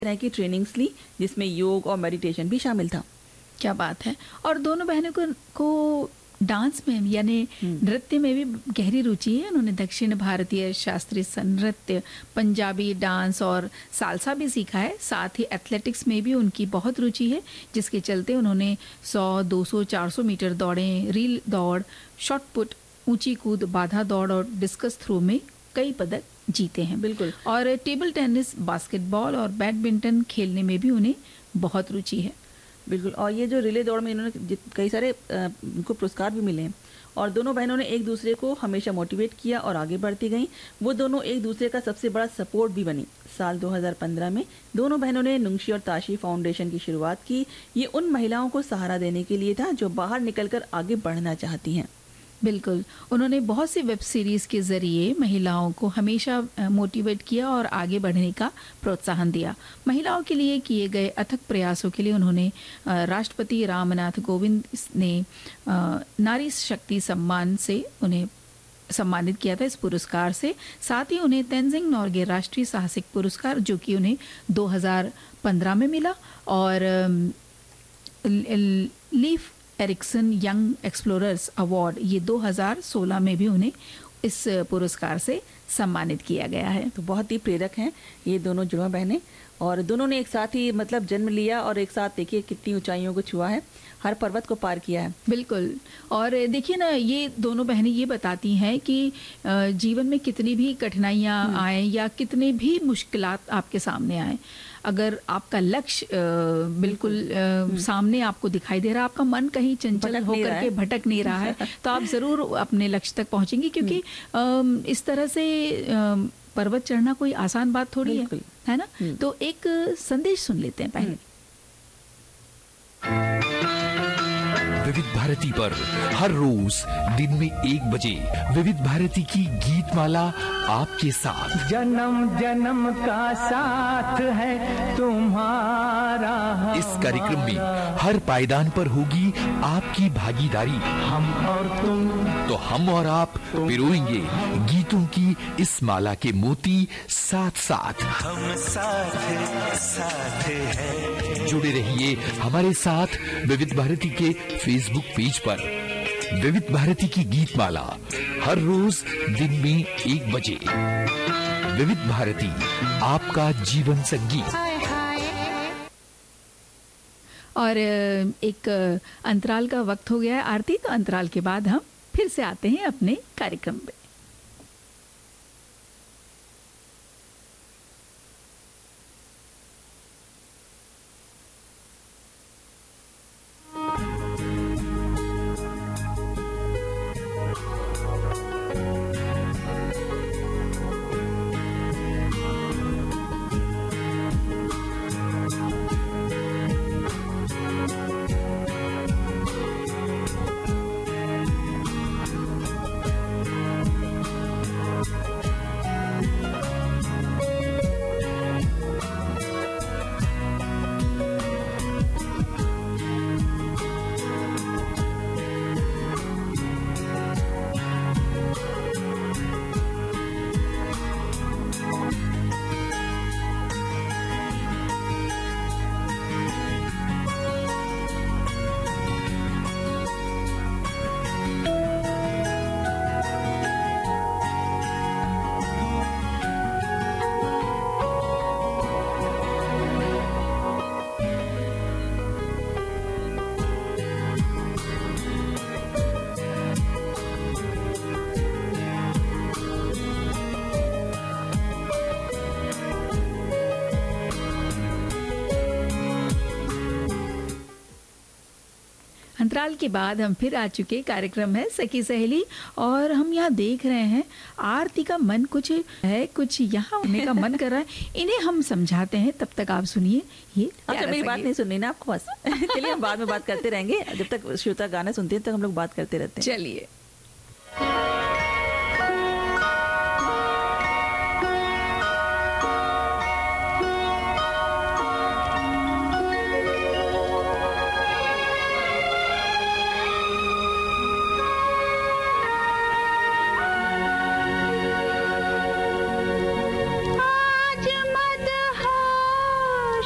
तरह की ट्रेनिंग्स ली जिसमें योग और मेडिटेशन भी शामिल था। क्या बात है। और दोनों बहनों को डांस में यानी नृत्य में भी गहरी रुचि है। उन्होंने दक्षिण भारतीय शास्त्रीय नृत्य, पंजाबी डांस और सालसा भी सीखा है। साथ ही एथलेटिक्स में भी उनकी बहुत रुचि है, जिसके चलते उन्होंने 100, 200, 400 मीटर दौड़े, रील दौड़, शॉट पुट, ऊंची कूद, बाधा दौड़ और डिस्कस थ्रो में कई पदक जीते हैं। बिल्कुल। और टेबल टेनिस, बास्केटबॉल और बैडमिंटन खेलने में भी उन्हें बहुत रुचि है। बिल्कुल। और ये जो रिले दौड़ में इन्होंने कई सारे उनको पुरस्कार भी मिले हैं। और दोनों बहनों ने एक दूसरे को हमेशा मोटिवेट किया और आगे बढ़ती गईं। वो दोनों एक दूसरे का सबसे बड़ा सपोर्ट भी बनी। साल 2015 में दोनों बहनों ने नुंगशी और ताशी फाउंडेशन की शुरुआत की। ये उन महिलाओं को सहारा देने के लिए था जो बाहर निकलकर आगे बढ़ना चाहती हैं। बिल्कुल। उन्होंने बहुत सी वेब सीरीज के जरिए महिलाओं को हमेशा मोटिवेट किया और आगे बढ़ने का प्रोत्साहन दिया। महिलाओं के लिए किए गए अथक प्रयासों के लिए उन्होंने राष्ट्रपति रामनाथ कोविंद ने नारी शक्ति सम्मान से उन्हें सम्मानित किया था, इस पुरस्कार से। साथ ही उन्हें तेंजिंग नोर्गे राष्ट्रीय साहसिक पुरस्कार, जो कि उन्हें 2015 में मिला, और Leif Ericson Young Explorers Award, ये 2016 में भी उन्हें इस पुरस्कार से सम्मानित किया गया है। तो बहुत ही प्रेरक हैं ये दोनों जुड़वा बहनें, और दोनों ने एक साथ ही मतलब जन्म लिया और एक साथ देखिए कितनी ऊंचाइयों को छुआ है, हर पर्वत को पार किया है। बिल्कुल। और देखिए ना, ये दोनों बहनें ये बताती हैं कि जीवन में कितनी भी कठिनाइयाँ आए या कितने भी मुश्किलात आपके सामने आए, अगर आपका लक्ष्य बिल्कुल सामने आपको दिखाई दे रहा है, आपका मन कहीं चंचल होकर के भटक नहीं रहा है, तो आप जरूर अपने लक्ष्य तक पहुंचेंगे। क्योंकि इस तरह से पर्वत चढ़ना कोई आसान बात थोड़ी है ना। तो एक संदेश सुन लेते हैं पहले। विविध भारती पर हर रोज दिन में 1 बजे विविध भारती की गीत माला आपके साथ। जन्म जन्म का साथ है तुम्हारा। इस कार्यक्रम में हर पायदान पर होगी आपकी भागीदारी। हम और तुम, तो हम और आप पिरोएंगे गीतों की इस माला के मोती साथ साथ। हम साथ साथ हैं। जुड़े रहिए हमारे साथ विविध भारती के फेसबुक पेज पर। विविध भारती की गीत माला हर रोज दिन में 1 बजे। विविध भारती, आपका जीवन संगीत। और एक अंतराल का वक्त हो गया है आरती, तो अंतराल के बाद हम फिर से आते हैं अपने कार्यक्रम में। अंतराल के बाद हम फिर आ चुके। कार्यक्रम है सखी सहेली, और हम यहाँ देख रहे हैं आरती का मन कुछ है, कुछ यहाँ होने का मन कर रहा है। इन्हें हम समझाते हैं, तब तक आप सुनिए। ये अच्छा, मेरी बात नहीं सुननी ना आपको बस। चलिए हम बाद में बात करते रहेंगे, जब तक श्रोता गाना सुनते हैं तक हम लोग बात करते रहते हैं। चलिए। आज मदहार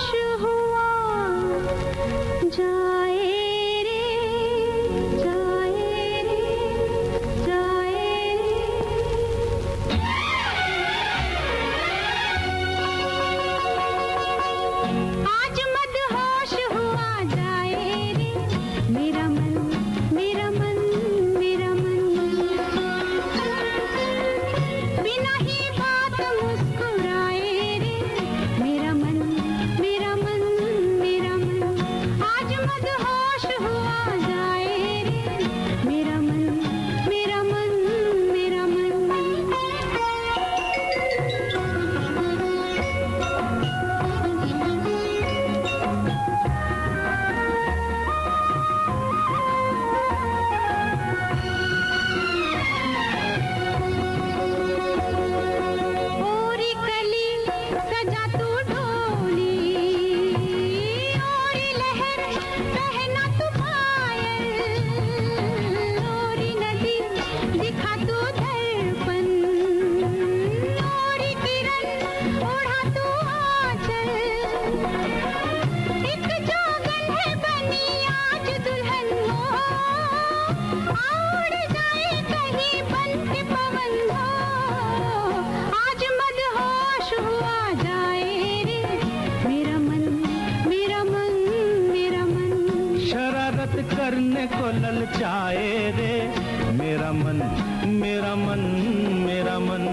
करने को ललचाए रे मेरा मन, मेरा मन, मेरा मन।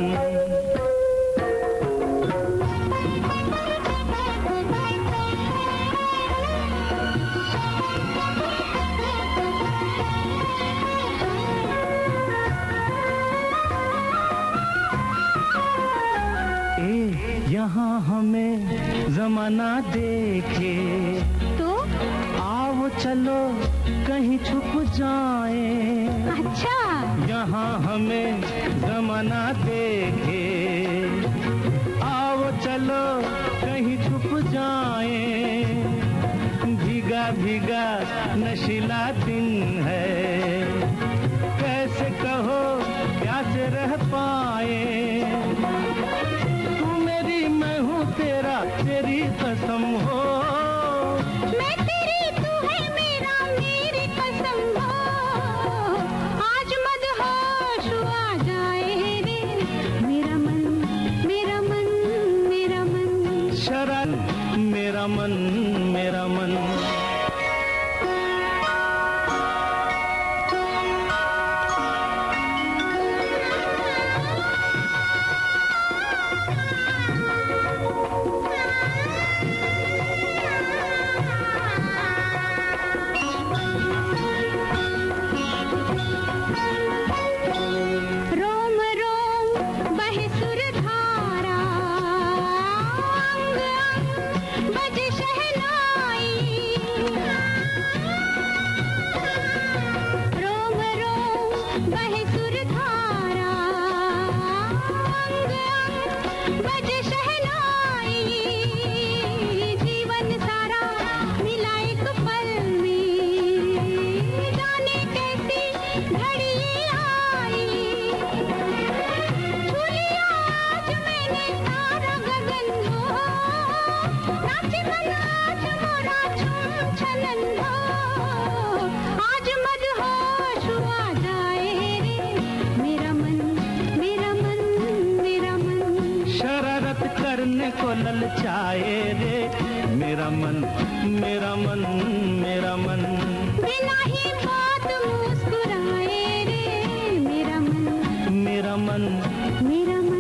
यहाँ हमें जमाना देखे तो आओ चलो कहीं छुप जाए। अच्छा, यहाँ हमें जमाना देखे आओ चलो कहीं छुप जाए। भीगा भीगा नशीला दिन है, कैसे कहो प्यासे रह पाए। तेरा तेरी कसम हो, मैं तेरी तू है मेरा मेरी कसम हो। आज मदहोश आ जाए रे मेरा मन, मेरा मन, मेरा मन। शराब मेरा मन, मेरा मन। को ललचाए रे मेरा मन, मेरा मन, मेरा मन। बिना ही बात मुस्कुराए रे मेरा मन, मेरा मन, मेरा मन।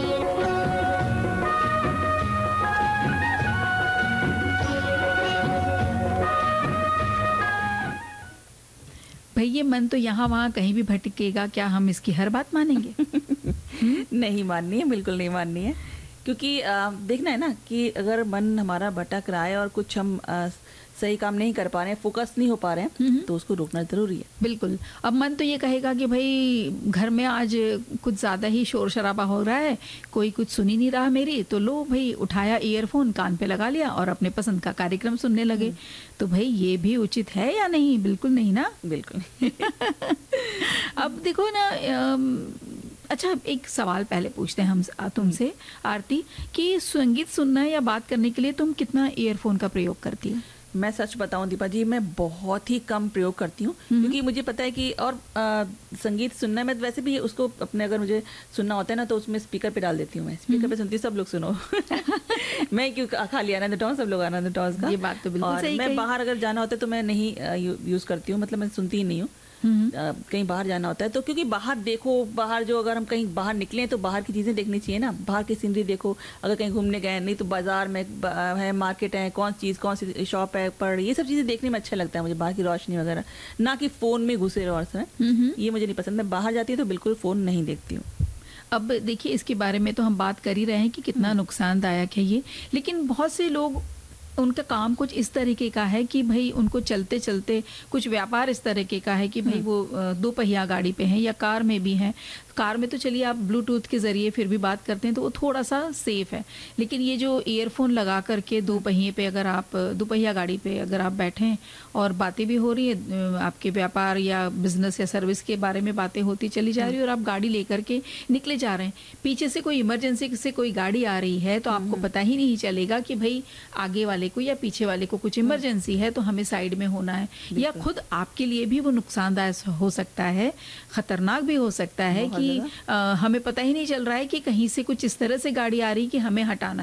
भाई ये मन तो यहाँ वहाँ कहीं भी भटकेगा, क्या हम इसकी हर बात मानेंगे? नहीं माननी है, बिल्कुल नहीं माननी है। क्योंकि देखना है ना कि अगर मन हमारा भटक रहा है और कुछ हम सही काम नहीं कर पा रहे हैं, फोकस नहीं हो पा रहे हैं, तो उसको रोकना जरूरी है। बिल्कुल। अब मन तो ये कहेगा कि भाई घर में आज कुछ ज़्यादा ही शोर शराबा हो रहा है, कोई कुछ सुन ही नहीं रहा मेरी, तो लो भाई उठाया ईयरफोन, कान पे लगा लिया और अपने पसंद का कार्यक्रम सुनने लगे। तो भाई ये भी उचित है या नहीं? बिल्कुल नहीं ना। बिल्कुल। अब देखो ना, अच्छा एक सवाल पहले पूछते हैं हम तुमसे आरती, कि संगीत सुनना या बात करने के लिए तुम कितना ईयरफोन का प्रयोग करती हो? मैं सच बताऊं दीपा जी, मैं बहुत ही कम प्रयोग करती हूँ, क्योंकि मुझे पता है कि और संगीत सुनना में वैसे भी उसको अपने अगर मुझे सुनना होता है ना तो उसमें स्पीकर पे डाल देती हूँ। मैं स्पीकर पे सुनती हूँ, सब लोग सुनो। मैं क्यों खाली आनंद टॉस, सब लोग आनंद टॉस का। ये बात तो बिल्कुल सही। मैं बाहर अगर जाना होता है तो मैं नहीं यूज करती हूँ, मतलब मैं सुनती ही नहीं हूँ। कहीं बाहर जाना होता है तो, क्योंकि बाहर देखो, बाहर जो अगर हम कहीं बाहर निकले तो बाहर की चीज़ें देखनी चाहिए ना, बाहर की सीनरी देखो। अगर कहीं घूमने गए, नहीं तो बाजार में है, मार्केट है, कौन सी शॉप है पर, ये सब चीज़ें देखने में अच्छा लगता है मुझे, बाहर की रोशनी वगैरह, ना कि फ़ोन में घुसे रहो। ये मुझे नहीं पसंद। मैं बाहर जाती हूँ तो बिल्कुल फ़ोन नहीं देखती हूँ। अब देखिए इसके बारे में तो हम बात कर ही रहे हैं कि कितना नुकसानदायक है ये, लेकिन बहुत से लोग, उनका काम कुछ इस तरीके का है कि भाई उनको चलते चलते कुछ व्यापार इस तरीके का है कि भाई वो दो पहिया गाड़ी पे हैं या कार में भी हैं। कार में तो चलिए आप ब्लूटूथ के ज़रिए फिर भी बात करते हैं तो वो थोड़ा सा सेफ है, लेकिन ये जो ईयरफोन लगा करके दो पहिए पे, अगर आप दो पहिया गाड़ी पे अगर आप बैठें और बातें भी हो रही है, आपके व्यापार या बिजनेस या सर्विस के बारे में बातें होती चली जा रही है और आप गाड़ी लेकर के निकले जा रहे हैं, पीछे से कोई इमरजेंसी से कोई गाड़ी आ रही है तो आपको पता ही नहीं चलेगा कि भाई आगे वाले को या पीछे वाले को कुछ इमरजेंसी है तो हमें साइड में होना है, या खुद आपके लिए भी वो नुकसानदायक हो सकता है, खतरनाक भी हो सकता है कि हमें पता ही नहीं चल रहा है कि कहीं से कुछ इस तरह से गाड़ी आ रही कि हमें हटाना है।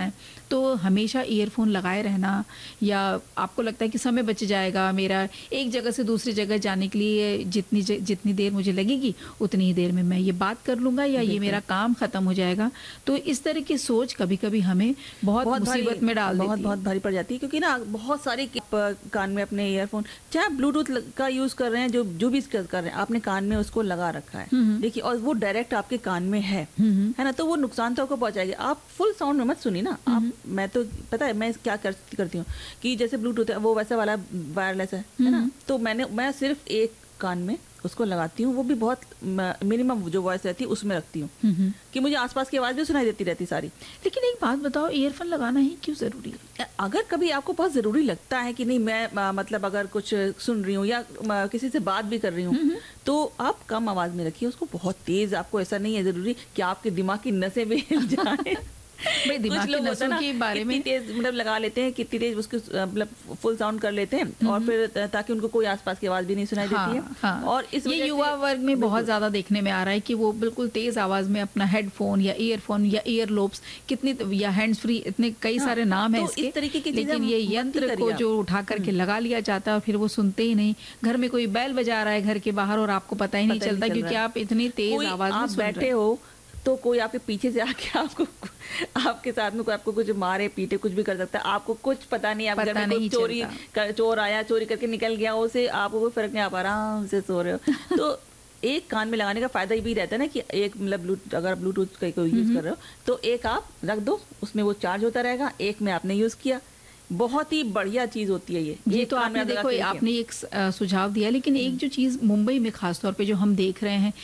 तो हमेशा ईयरफोन लगाए रहना, या आपको लगता है कि समय बच जाएगा मेरा, एक जगह से दूसरी जगह जाने के लिए जितनी देर मुझे लगेगी उतनी ही देर में मैं ये बात कर लूंगा, या ये मेरा काम खत्म हो जाएगा। तो इस तरह की सोच कभी कभी हमें बहुत मुसीबत में डाल देती है। बहुत भारी पड़ जाती है, क्योंकि ना बहुत सारे कान में अपने ईयरफोन, चाहे ब्लूटूथ का यूज कर रहे हैं, जो भी कर रहे हैं, आपने कान में उसको लगा रखा है, देखिए, और वो डायरेक्ट आपके कान में है ना, तो वो नुकसान तो आपको पहुंचाएगी। आप फुल साउंड में मत सुनिए ना। आप, मैं तो पता है मैं क्या करती हूँ कि जैसे ब्लूटूथ है वो वैसा वाला वायरलेस है ना, तो मैं सिर्फ एक कान में उसको लगाती हूँ, वो भी बहुत मिनिमम जो वॉइस रहती है उसमें रखती हूँ कि मुझे आसपास की आवाज़ भी सुनाई देती रहती सारी। लेकिन एक बात बताओ, ईयरफोन लगाना ही क्यों ज़रूरी है? अगर कभी आपको बहुत ज़रूरी लगता है कि नहीं, मैं मतलब अगर कुछ सुन रही हूँ या किसी से बात भी कर रही हूँ, तो आप कम आवाज़ में रखिए उसको। बहुत तेज़ आपको ऐसा नहीं है ज़रूरी कि आपके दिमाग की नसें भी हिल जाए। भाई दिमाग की नसों के बारे में तेज मतलब लगा लेते हैं, कितनी तेज उसके मतलब फुल साउंड कर लेते हैं, और फिर ताकि उनको कोई आसपास की आवाज भी नहीं सुनाई देती है। हाँ। और इस ये युवा वर्ग में बहुत ज्यादा देखने में आ रहा है कि वो बिल्कुल तेज आवाज में अपना हेडफोन या ईयरफोन या ईयरलोब्स, कितनी या हैंड्स फ्री, इतने कई सारे नाम है इसके, इस तरीके की लेकिन ये यंत्र को जो उठा करके लगा लिया जाता है और फिर वो सुनते ही नहीं। घर में कोई बैल बजा रहा है घर के बाहर और आपको पता ही नहीं चलता, क्योंकि आप इतनी तेज आवाज में सुन बैठे हो, तो कोई आपके पीछे से आके आपके साथ में कोई आपको कुछ मारे पीटे कुछ भी कर सकता है, आपको कुछ पता नहीं। आप घर में कोई चोर आया, चोरी करके निकल गया, उसे आपको कोई फर्क नहीं, आप आराम से सो रहे हो। तो एक कान में लगाने का फायदा ये भी रहता है ना कि एक मतलब अगर आप ब्लूटूथ का कोई यूज कर रहे हो तो एक आप रख दो, उसमें वो चार्ज होता रहेगा, एक में आपने यूज किया। बहुत ही बढ़िया चीज होती है ये तो आपने देखो, आपने एक सुझाव दिया, लेकिन एक जो चीज मुंबई में खासतौर पे जो हम देख रहे हैं,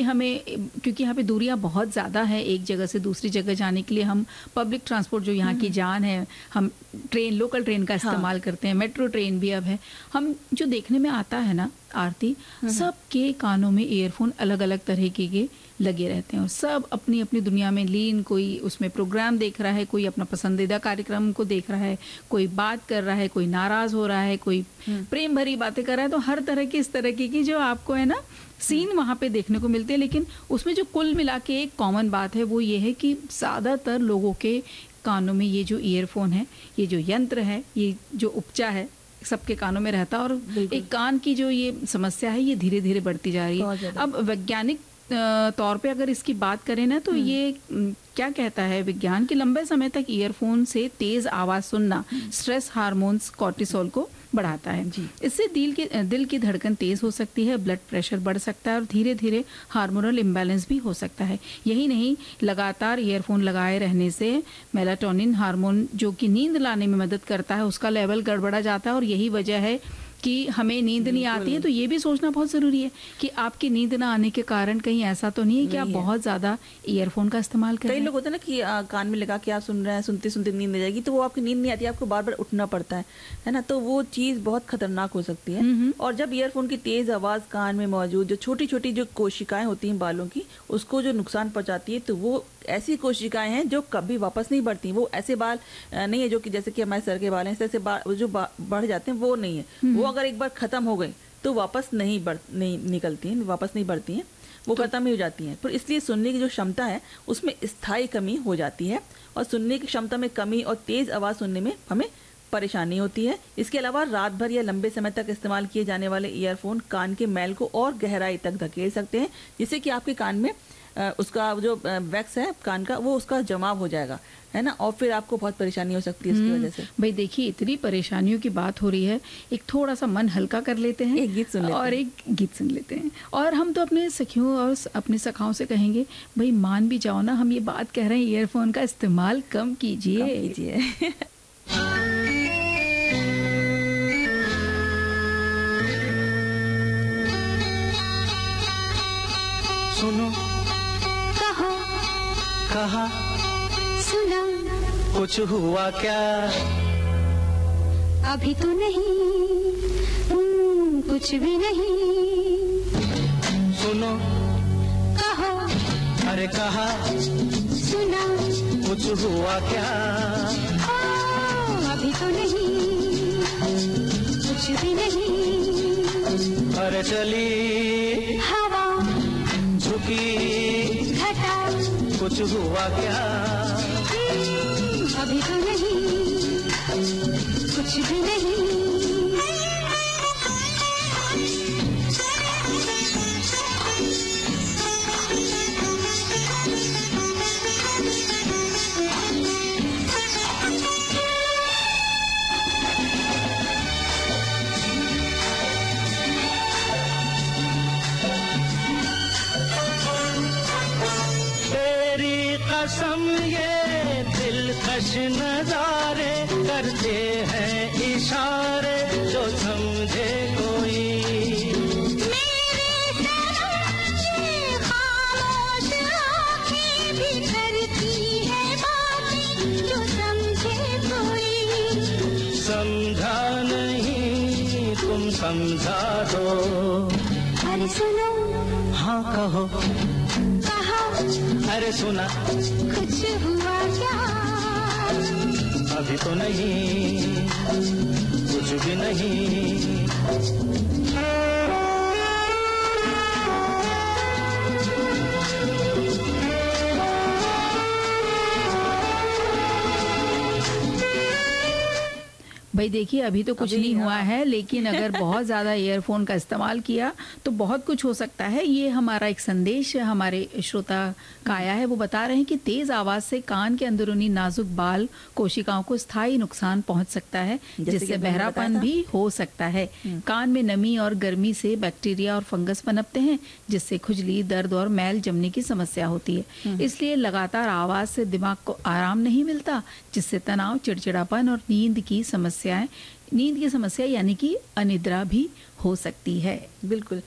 क्योंकि यहाँ पे दूरियां बहुत ज्यादा है, एक जगह से दूसरी जगह जाने के लिए हम पब्लिक ट्रांसपोर्ट जो यहाँ की जान है, हम लोकल ट्रेन का इस्तेमाल करते हैं, मेट्रो ट्रेन भी अब है। हम जो देखने में आता है ना आरती, सबके कानों में ईयरफोन अलग अलग तरह के लगे रहते हैं और सब अपनी अपनी दुनिया में लीन, कोई उसमें प्रोग्राम देख रहा है, कोई अपना पसंदीदा कार्यक्रम को देख रहा है, कोई बात कर रहा है, कोई नाराज हो रहा है, कोई प्रेम भरी बातें कर रहा है। तो हर तरह की इस तरह की जो आपको है ना सीन वहाँ पे देखने को मिलते हैं, लेकिन उसमें जो कुल मिला के एक कॉमन बात है वो ये है कि ज़्यादातर लोगों के कानों में ये जो ईयरफोन है, ये जो यंत्र है, ये जो उपचा है, सबके कानों में रहता है। और एक कान की जो ये समस्या है ये धीरे धीरे बढ़ती जा रही है। अब वैज्ञानिक तौर पे अगर इसकी बात करें ना, तो ये क्या कहता है विज्ञान कि लंबे समय तक ईयरफोन से तेज आवाज सुनना स्ट्रेस हार्मोन्स कोर्टिसोल को बढ़ाता है। इससे दिल की धड़कन तेज हो सकती है, ब्लड प्रेशर बढ़ सकता है और धीरे धीरे हार्मोनल इम्बैलेंस भी हो सकता है। यही नहीं, लगातार ईयरफोन लगाए रहने से मेलाटोनिन हार्मोन जो कि नींद लाने में मदद करता है, उसका लेवल गड़बड़ा जाता है और यही वजह है कि हमें नींद नहीं आती है। तो ये भी सोचना बहुत जरूरी है कि आपकी नींद ना आने के कारण कहीं ऐसा तो नहीं है कि आप बहुत ज्यादा ईयरफोन का इस्तेमाल कर रहे हैं। कई लोग होते हैं ना कि कान में लगा के आप सुन रहे हैं, सुनते सुनते नींद आ जाएगी, तो वो आपकी नींद नहीं आती, आपको बार बार उठना पड़ता है ना, तो वो चीज बहुत खतरनाक हो सकती है। और जब ईयरफोन की तेज आवाज कान में मौजूद जो छोटी छोटी जो कोशिकाएं होती हैं बालों की, उसको जो नुकसान पहुंचाती है, तो वो ऐसी कोशिकाएं हैं जो कभी वापस नहीं बढ़ती। वो ऐसे बाल नहीं है जो कि जैसे कि हमारे सर के बाल हैं, ऐसे जो बढ़ जाते हैं वो नहीं है। वो अगर एक बार खत्म हो गए तो वापस नहीं निकलती हैं, वापस नहीं बढ़ती हैं, वो खत्म ही हो जाती हैं। तो इसलिए सुनने की जो क्षमता है उसमें स्थायी कमी हो जाती है और सुनने की क्षमता में कमी और तेज आवाज सुनने में हमें परेशानी होती है। इसके अलावा रात भर या लंबे समय तक इस्तेमाल किए जाने वाले ईयरफोन कान के मैल को और गहराई तक धकेल सकते हैं, जिससे कि आपके कान में उसका जो वैक्स है कान का वो उसका जमाव हो जाएगा, है ना, और फिर आपको बहुत परेशानी हो सकती है इसकी वजह से। भाई देखिए, इतनी परेशानियों की बात हो रही है, एक थोड़ा सा मन हल्का कर लेते हैं, एक गीत सुन लेते हैं। और हम तो अपने सखियों और अपने सखाओं से कहेंगे, भाई मान भी जाओ ना, हम ये बात कह रहे हैं ईयरफोन का इस्तेमाल कम कीजिए। सुनो, कहो, कहा, सुना, कुछ हुआ क्या? अभी तो नहीं, कुछ भी नहीं। सुनो, कहो, अरे कहा, सुना, कुछ हुआ क्या? अभी तो नहीं, कुछ भी नहीं। अरे चली हवा, झुकी घटा, कुछ हुआ क्या? अभी तो नहीं, कुछ भी नहीं। कसम ये दिलकश नजारे करते हैं इशारे जो समझे कोई। मेरे सनम ये खामोश आँखें भी करती है बातें जो समझे कोई। समझा नहीं तुम समझा दो। अरे सुनो, हाँ कहो, कहा, अरे सुना, कुछ हुआ क्या? अभी तो नहीं, कुछ भी नहीं। भाई देखिए अभी तो कुछ नहीं हुआ है, लेकिन अगर बहुत ज़्यादा ईयरफोन का इस्तेमाल किया तो बहुत कुछ हो सकता है। ये हमारा एक संदेश हमारे श्रोता का आया है, वो बता रहे हैं कि तेज़ आवाज़ से कान के अंदरूनी नाजुक बाल कोशिकाओं को स्थायी नुकसान पहुंच सकता है, जिससे बहरापन भी हो सकता है। कान में नमी और गर्मी से बैक्टीरिया और फंगस पनपते हैं, जिससे खुजली, दर्द और मैल जमने की समस्या होती है। इसलिए लगातार आवाज़ से दिमाग को आराम नहीं मिलता, जिससे तनाव, चिड़चिड़ापन और नींद की समस्या यानी कि अनिद्रा भी हो सकती है। बिल्कुल।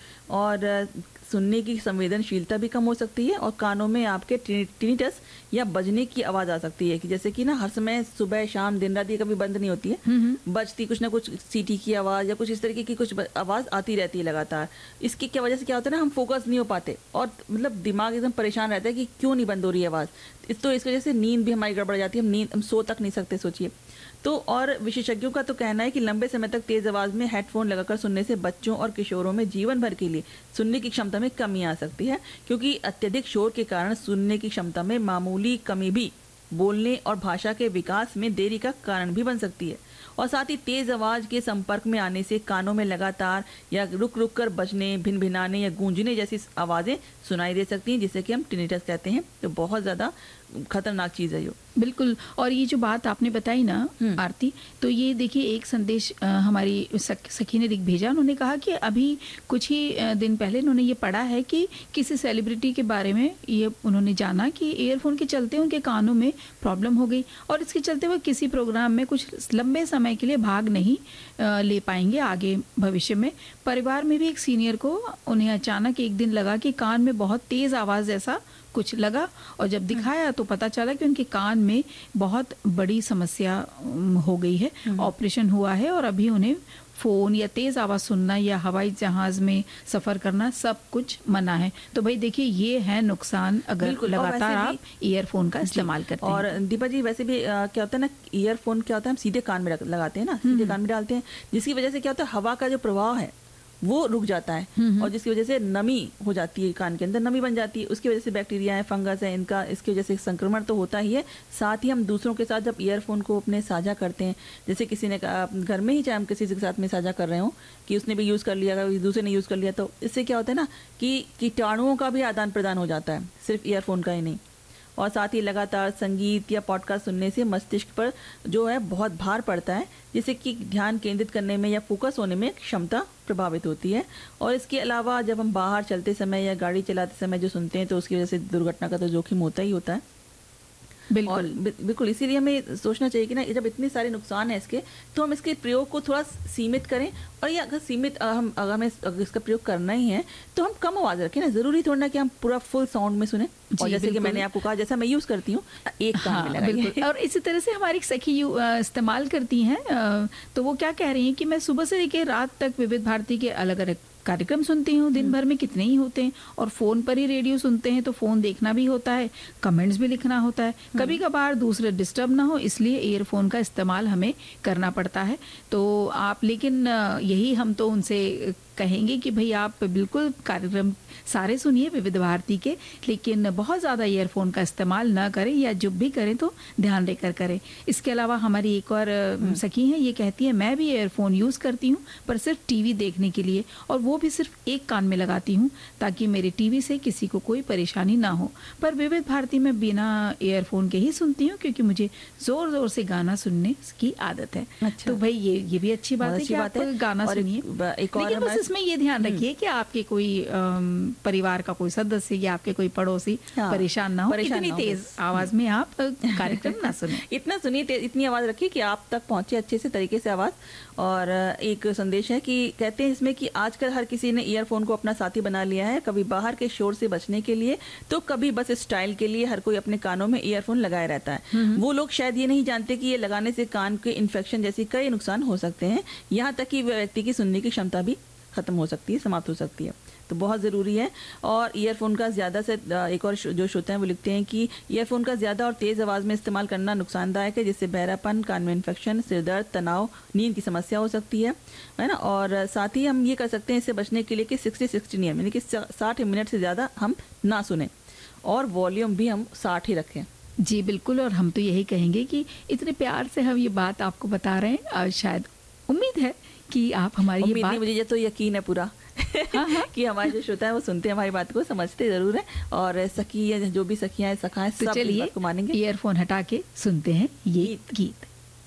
और सुनने की संवेदनशीलता भी कम हो सकती है और कानों में आपके टिनिटस या बजने की आवाज़ आ सकती है कि जैसे कि ना हर समय सुबह शाम दिन रात ये कभी बंद नहीं होती है, बजती कुछ ना कुछ सीटी की आवाज़ या कुछ इस तरीके की कुछ आवाज़ आती रहती है लगातार। इसकी क्या वजह से क्या होता है ना, हम फोकस नहीं हो पाते और मतलब दिमाग एकदम परेशान रहता है कि क्यों नहीं बंद हो रही है आवाज़। तो इस वजह से नींद भी हमारी गड़बड़ जाती है, हम सो तक नहीं सकते, सोचिए। तो और विशेषज्ञों का तो कहना है कि लंबे समय तक तेज आवाज में हेडफोन लगाकर सुनने से बच्चों और किशोरों में जीवन भर के लिए सुनने की क्षमता में कमी आ सकती है, क्योंकि अत्यधिक शोर के कारण सुनने की क्षमता में मामूली कमी भी बोलने और भाषा के विकास में देरी का कारण भी बन सकती है। और साथ ही तेज आवाज के संपर्क में आने से कानों में लगातार या रुक रुक कर बजने, भिनभिनाने या गूंजने जैसी आवाजें सुनाई दे सकती हैं, जिसे कि हम टिनिटस कहते हैं। तो बहुत ज्यादा खतरनाक चीज है ये। बिल्कुल। और ये जो बात आपने बताई ना आरती, तो ये देखिए एक संदेश हमारी सखी ने भेजा। उन्होंने कहा कि अभी कुछ ही दिन पहले उन्होंने ये पढ़ा है कि किसी सेलिब्रिटी के बारे में ये उन्होंने जाना कि ईयरफोन के चलते उनके कानों में प्रॉब्लम हो गई और इसके चलते वो किसी प्रोग्राम में कुछ लंबे समय के लिए भाग नहीं ले पाएंगे आगे भविष्य में। परिवार में भी एक सीनियर को उन्हें अचानक एक दिन लगा कि कान में बहुत तेज आवाज जैसा कुछ लगा और जब दिखाया तो पता चला कि उनके कान में बहुत बड़ी समस्या हो गई है। ऑपरेशन हुआ है और अभी उन्हें फोन या तेज आवाज सुनना या हवाई जहाज में सफर करना सब कुछ मना है। तो भाई देखिए ये है नुकसान अगर लगातार आप ईयरफोन का इस्तेमाल करते हैं। और दीपा जी वैसे भी क्या होता है ना, ईयरफोन क्या होता है हम सीधे कान में लगाते हैं ना, सीधे कान में डालते हैं, जिसकी वजह से क्या होता है हवा का जो प्रवाह है वो रुक जाता है और जिसकी वजह से नमी हो जाती है, कान के अंदर नमी बन जाती है। उसकी वजह से बैक्टीरिया है, फंगस है, इनका इसकी वजह से संक्रमण तो होता ही है। साथ ही हम दूसरों के साथ जब ईयरफोन को अपने साझा करते हैं, जैसे किसी ने घर में ही चाहे हम किसी के साथ में साझा कर रहे हो कि उसने भी यूज़ कर लिया, दूसरे ने यूज़ कर लिया, तो इससे क्या होता है ना कि कीटाणुओं का भी आदान प्रदान हो जाता है, सिर्फ ईयरफोन का ही नहीं। और साथ ही लगातार संगीत या पॉडकास्ट सुनने से मस्तिष्क पर जो है बहुत भार पड़ता है, जिससे कि ध्यान केंद्रित करने में या फोकस होने में क्षमता प्रभावित होती है। और इसके अलावा जब हम बाहर चलते समय या गाड़ी चलाते समय जो सुनते हैं तो उसकी वजह से दुर्घटना का तो जोखिम होता ही होता है। बिल्कुल बिल्कुल। इसीलिए हमें सोचना चाहिए कि ना जब इतने सारे नुकसान है इसके, तो हम इसके प्रयोग को थोड़ा सीमित करें। और ये अगर सीमित हमें इसका प्रयोग करना ही है तो हम कम आवाज रखें ना, जरूरी थोड़ा ना कि हम पूरा फुल साउंड में सुने। और जैसे कि मैंने आपको कहा, जैसा मैं यूज करती हूँ एक कान में लगाइए। और इसी तरह से हमारी सखी इस्तेमाल करती हैं, तो वो क्या कह रही हैं कि मैं सुबह से लेकर रात तक विविध भारती के अलग अलग कार्यक्रम सुनती हूँ, दिन भर में कितने ही होते हैं, और फोन पर ही रेडियो सुनते हैं तो फोन देखना भी होता है, कमेंट्स भी लिखना होता है, कभी कभार दूसरे डिस्टर्ब ना हो इसलिए ईयरफोन का इस्तेमाल हमें करना पड़ता है। तो आप लेकिन यही हम तो उनसे कहेंगे कि भाई आप बिल्कुल कार्यक्रम सारे सुनिए विविध भारती के, लेकिन बहुत ज़्यादा ईयरफोन का इस्तेमाल ना करें, या जब भी करें तो ध्यान देकर करें। इसके अलावा हमारी एक और सखी हैं, ये कहती है मैं भी ईयरफोन यूज़ करती हूँ पर सिर्फ टीवी देखने के लिए, और वो भी सिर्फ एक कान में लगाती हूँ ताकि मेरे टीवी से किसी को कोई परेशानी ना हो। पर विविध भारती में बिना ईयरफोन के ही सुनती हूँ क्योंकि मुझे ज़ोर ज़ोर से गाना सुनने की आदत है। अच्छा। तो भाई ये भी अच्छी बात है कि आप गाना सुनिए, लेकिन बस इसमें ये ध्यान रखिए कि आपके कोई परिवार का कोई सदस्य या आपके कोई पड़ोसी परेशान ना हो, इतनी तेज आवाज में आप कार्यक्रम ना सुने। इतना सुनिए, इतनी आवाज रखिए कि आप तक पहुंचे अच्छे से तरीके से आवाज। और एक संदेश है कि कहते हैं इसमें कि आजकल हर किसी ने ईयरफोन को अपना साथी बना लिया है, कभी बाहर के शोर से बचने के लिए तो कभी बस स्टाइल के लिए हर कोई अपने कानों में ईयरफोन लगाए रहता है। वो लोग शायद ये नहीं जानते कि ये लगाने से कान के इन्फेक्शन जैसी कई नुकसान हो सकते हैं, यहाँ तक कि व्यक्ति की सुनने की क्षमता भी खत्म हो सकती है, समाप्त हो सकती है। तो बहुत ज़रूरी है। और ईयरफोन का ज़्यादा से एक और जो श्रोता हैं वो लिखते हैं कि ईयरफोन का ज़्यादा और तेज़ आवाज़ में इस्तेमाल करना नुकसानदायक है, जिससे बहरापन, कान में इन्फेक्शन, सिरदर्द, तनाव, नींद की समस्या हो सकती है ना। और साथ ही हम ये कर सकते हैं इससे बचने के लिए कि 60-60 नियम, यानी कि 60 मिनट से ज़्यादा हम ना सुने और वॉल्यूम भी हम 60 ही रखें। जी बिल्कुल, और हम तो यही कहेंगे कि इतने प्यार से हम ये बात आपको बता रहे हैं, और शायद उम्मीद है कि आप हमारी ये बात, मुझे तो यकीन है पूरा कि हमारे जो श्रोता है वो सुनते हैं हमारी बात को, समझते जरूर है। और सखी है, जो भी सखियां सखा है, तो चलिए को मानेंगे। ईयरफोन हटा के सुनते हैं ये गीत।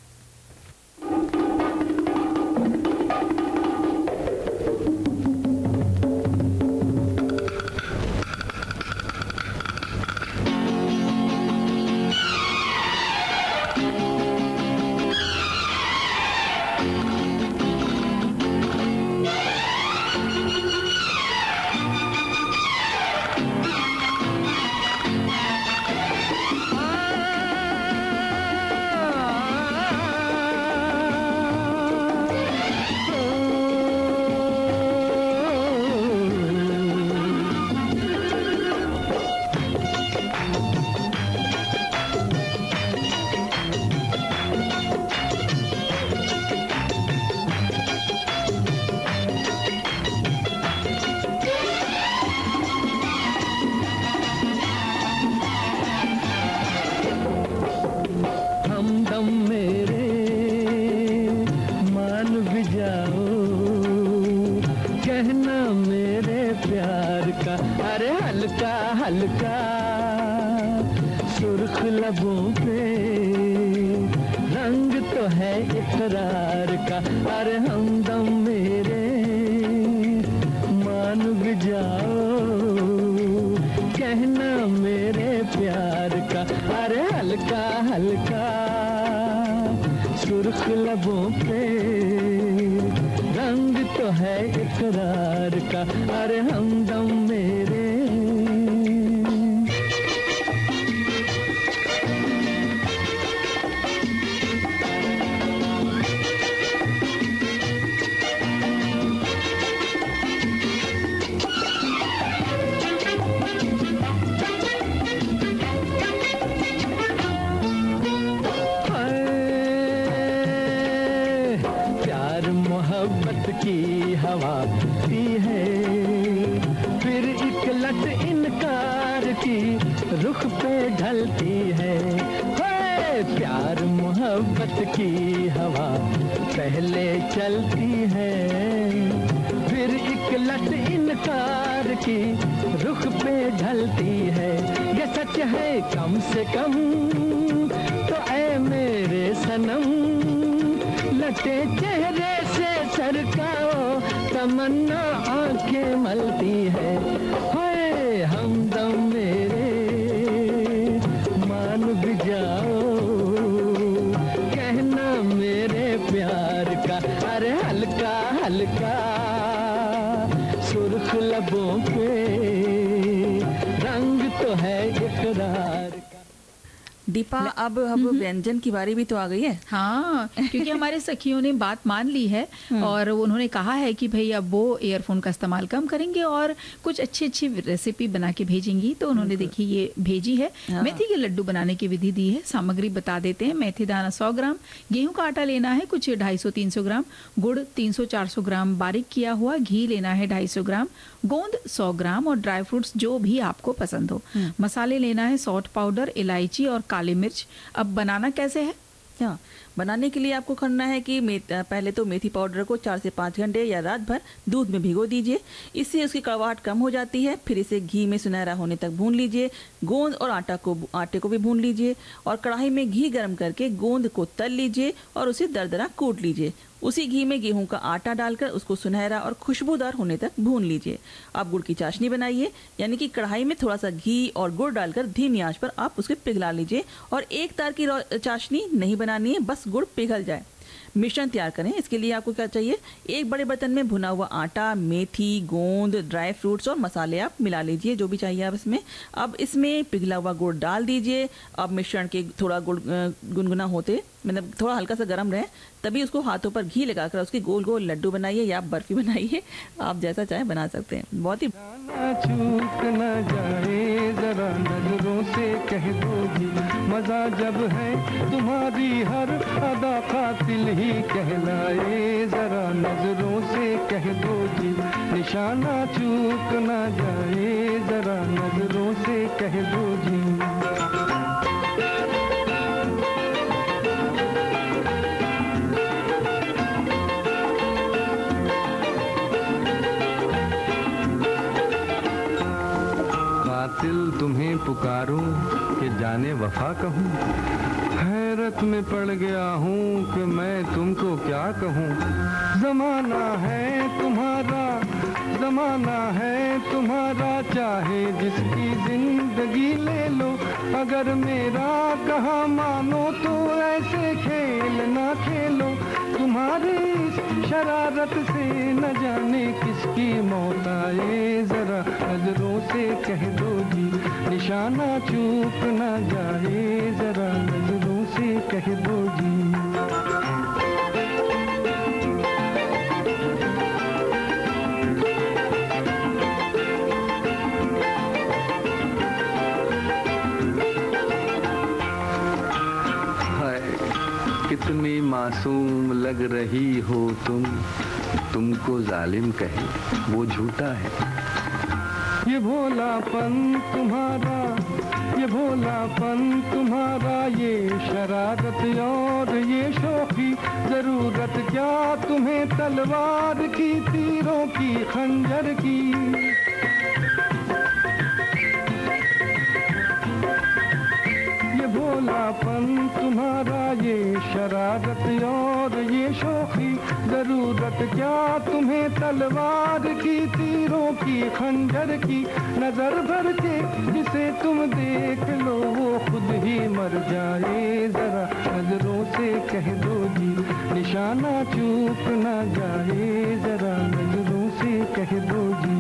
हल्का सुर्ख लबों पे रंग तो है इकरार का। अरे हमदम मेरे मान भी जाओ, कहना मेरे प्यार का। अरे हल्का हल्का सुर्ख लबों पे रंग तो है इकरार का। अरे हमदम मेरे की हवा दी है, फिर एक लट इनकार की रुख पे ढलती है। प्यार मोहब्बत की हवा पहले चलती है, फिर एक लट इनकार की रुख पे ढलती है। ये सच है कम से कम तो ऐ मेरे सनम, लटे चेहरे से सरकाओ तमन्ना आंखें मलती है। हाय हमदम मेरे मान भी जाओ, कहना मेरे प्यार का। अरे हल्का हल्का सुर्ख लबों पे रंग तो है इकरार का। दीपा, अब व्यंजन की बारी भी तो आ गई है। हाँ, क्योंकि हमारे सखियों ने बात मान ली है और उन्होंने कहा है कि भाई अब वो ईयरफोन का इस्तेमाल कम करेंगे और कुछ अच्छी अच्छी रेसिपी बना के भेजेंगी। तो उन्होंने देखिए ये भेजी है, मेथी के लड्डू बनाने की विधि दी है। सामग्री बता देते हैं। मेथी दाना 100 ग्राम, गेहूं का आटा लेना है कुछ 250-300 ग्राम, गुड़ 300-400 ग्राम, बारीक किया हुआ घी लेना है 250 ग्राम, गोंद 100 ग्राम और ड्राई फ्रूट्स जो भी आपको पसंद हो। मसाले लेना है सौंठ पाउडर, इलायची और काली मिर्च। अब बनाना कैसे है? हाँ, बनाने के लिए आपको करना है कि पहले तो मेथी पाउडर को 4 से 5 घंटे या रात भर दूध में भिगो दीजिए। इससे उसकी कड़वाहट कम हो जाती है। फिर इसे घी में सुनहरा होने तक भून लीजिए। गोंद और आटे को भी भून लीजिए और कढ़ाई में घी गर्म करके गोंद को तल लीजिए और उसे दरदरा कूट लीजिए। उसी घी में गेहूं का आटा डालकर उसको सुनहरा और खुशबूदार होने तक भून लीजिए। आप गुड़ की चाशनी बनाइए, यानी कि कढ़ाई में थोड़ा सा घी और गुड़ डालकर धीमी आंच पर आप उसके पिघला लीजिए। और एक तार की चाशनी नहीं बनानी है, बस गुड़ पिघल जाए। मिश्रण तैयार करें। इसके लिए आपको क्या चाहिए, एक बड़े बर्तन में भुना हुआ आटा, मेथी, गोंद, ड्राई फ्रूट्स और मसाले आप मिला लीजिए, जो भी चाहिए आप इसमें। अब इसमें पिघला हुआ गुड़ डाल दीजिए। अब मिश्रण के थोड़ा गुड़ गुनगुना होते, मतलब थोड़ा हल्का सा गर्म रहे, तभी उसको हाथों पर घी लगाकर उसके गोल गोल लड्डू बनाइए या बर्फी बनाइए। आप जैसा चाहे बना सकते हैं। बहुत ही चूक न जाए जरा नजरों से कह दो जी, मजा जब है तुम्हारी हर अदा कातिल ही कहलाए, जरा नजरों से कह दो जी, निशाना चूक न जाए जरा नजरों से कह दो जी। तुम्हें पुकारूं कि जाने वफा कहूं, हैरत में पड़ गया हूं कि मैं तुमको क्या कहूं। जमाना है तुम्हारा, जमाना है तुम्हारा, चाहे जिसकी जिंदगी ले लो, अगर मेरा कहा मानो तो ऐसे खेल ना खेलो। तुम्हारी इस शरारत से न जाने किसकी मौत आए, जरा नजरों से कह दो जी, निशाना चूक न जाए, जरा नजरों से कह दो जी। कितनी मासूम लग रही हो तुमको जालिम कहे वो झूठा है। ये भोलापन तुम्हारा, ये भोलापन तुम्हारा, ये शरारत और ये शौकी, जरूरत क्या तुम्हें तलवार की, तीरों की, खंजर की। भोलापन तुम्हारा, ये शरारत और ये शौकी, जरूरत क्या तुम्हें तलवार की, तीरों की, खंजर की। नजर भर के जिसे तुम देख लो वो खुद ही मर जाए, जरा नजरों से कह दो जी, निशाना चूक न जाए, जरा नजरों से कह दो जी।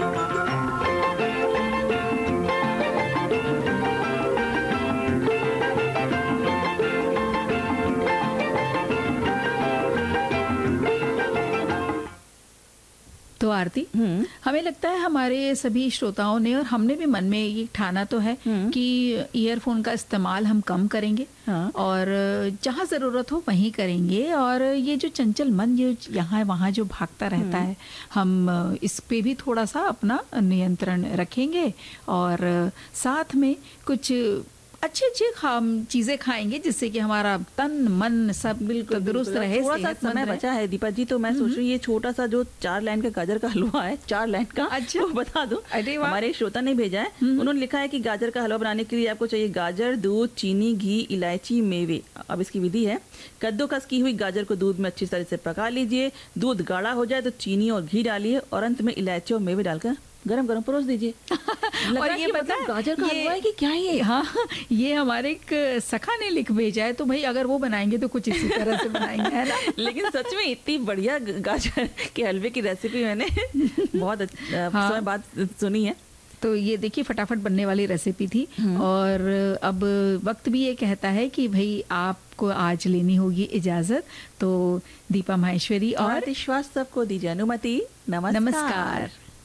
तो आरती, हमें लगता है हमारे सभी श्रोताओं ने और हमने भी मन में ये ठाना तो है कि ईयरफोन का इस्तेमाल हम कम करेंगे। हाँ। और जहाँ ज़रूरत हो वहीं करेंगे। और ये जो चंचल मन जो यहाँ वहाँ जो भागता रहता है, हम इस पे भी थोड़ा सा अपना नियंत्रण रखेंगे और साथ में कुछ अच्छी अच्छी चीजें खाएंगे जिससे कि हमारा तन मन सब बिल्कुल दुरुस्त रहे। थोड़ा सा समय बचा है दीपा जी, तो मैं सोच रही हूँ ये छोटा सा जो 4 लाइन का गाजर का हलवा है, 4 लाइन का, अच्छा तो बता दो। हमारे श्रोता ने भेजा है, उन्होंने लिखा है कि गाजर का हलवा बनाने के लिए आपको चाहिए गाजर, दूध, चीनी, घी, इलायची, मेवे। अब इसकी विधि है, कद्दूकस की हुई गाजर को दूध में अच्छी तरह से पका लीजिए। दूध गाढ़ा हो जाए तो चीनी और घी डालिए और अंत में इलायची और मेवे डालकर गरम गरम परोस दीजिए। और ये पता है गाजर का हलवा है कि क्या है ये? हाँ, ये हमारे एक सखा ने लिख भेजा है, तो भाई अगर वो बनाएंगे तो कुछ इसी तरह से बनाएंगे, है ना। लेकिन सच में इतनी बढ़िया गाजर के हलवे की रेसिपी मैंने बहुत समय बाद सुनी है। तो ये देखिए फटाफट बनने वाली रेसिपी थी। और अब वक्त भी ये कहता है कि भाई आपको आज लेनी होगी इजाजत। तो दीपा माहेश्वरी और श्रीवास्तव को दीजिए अनुमति। नमस्कार।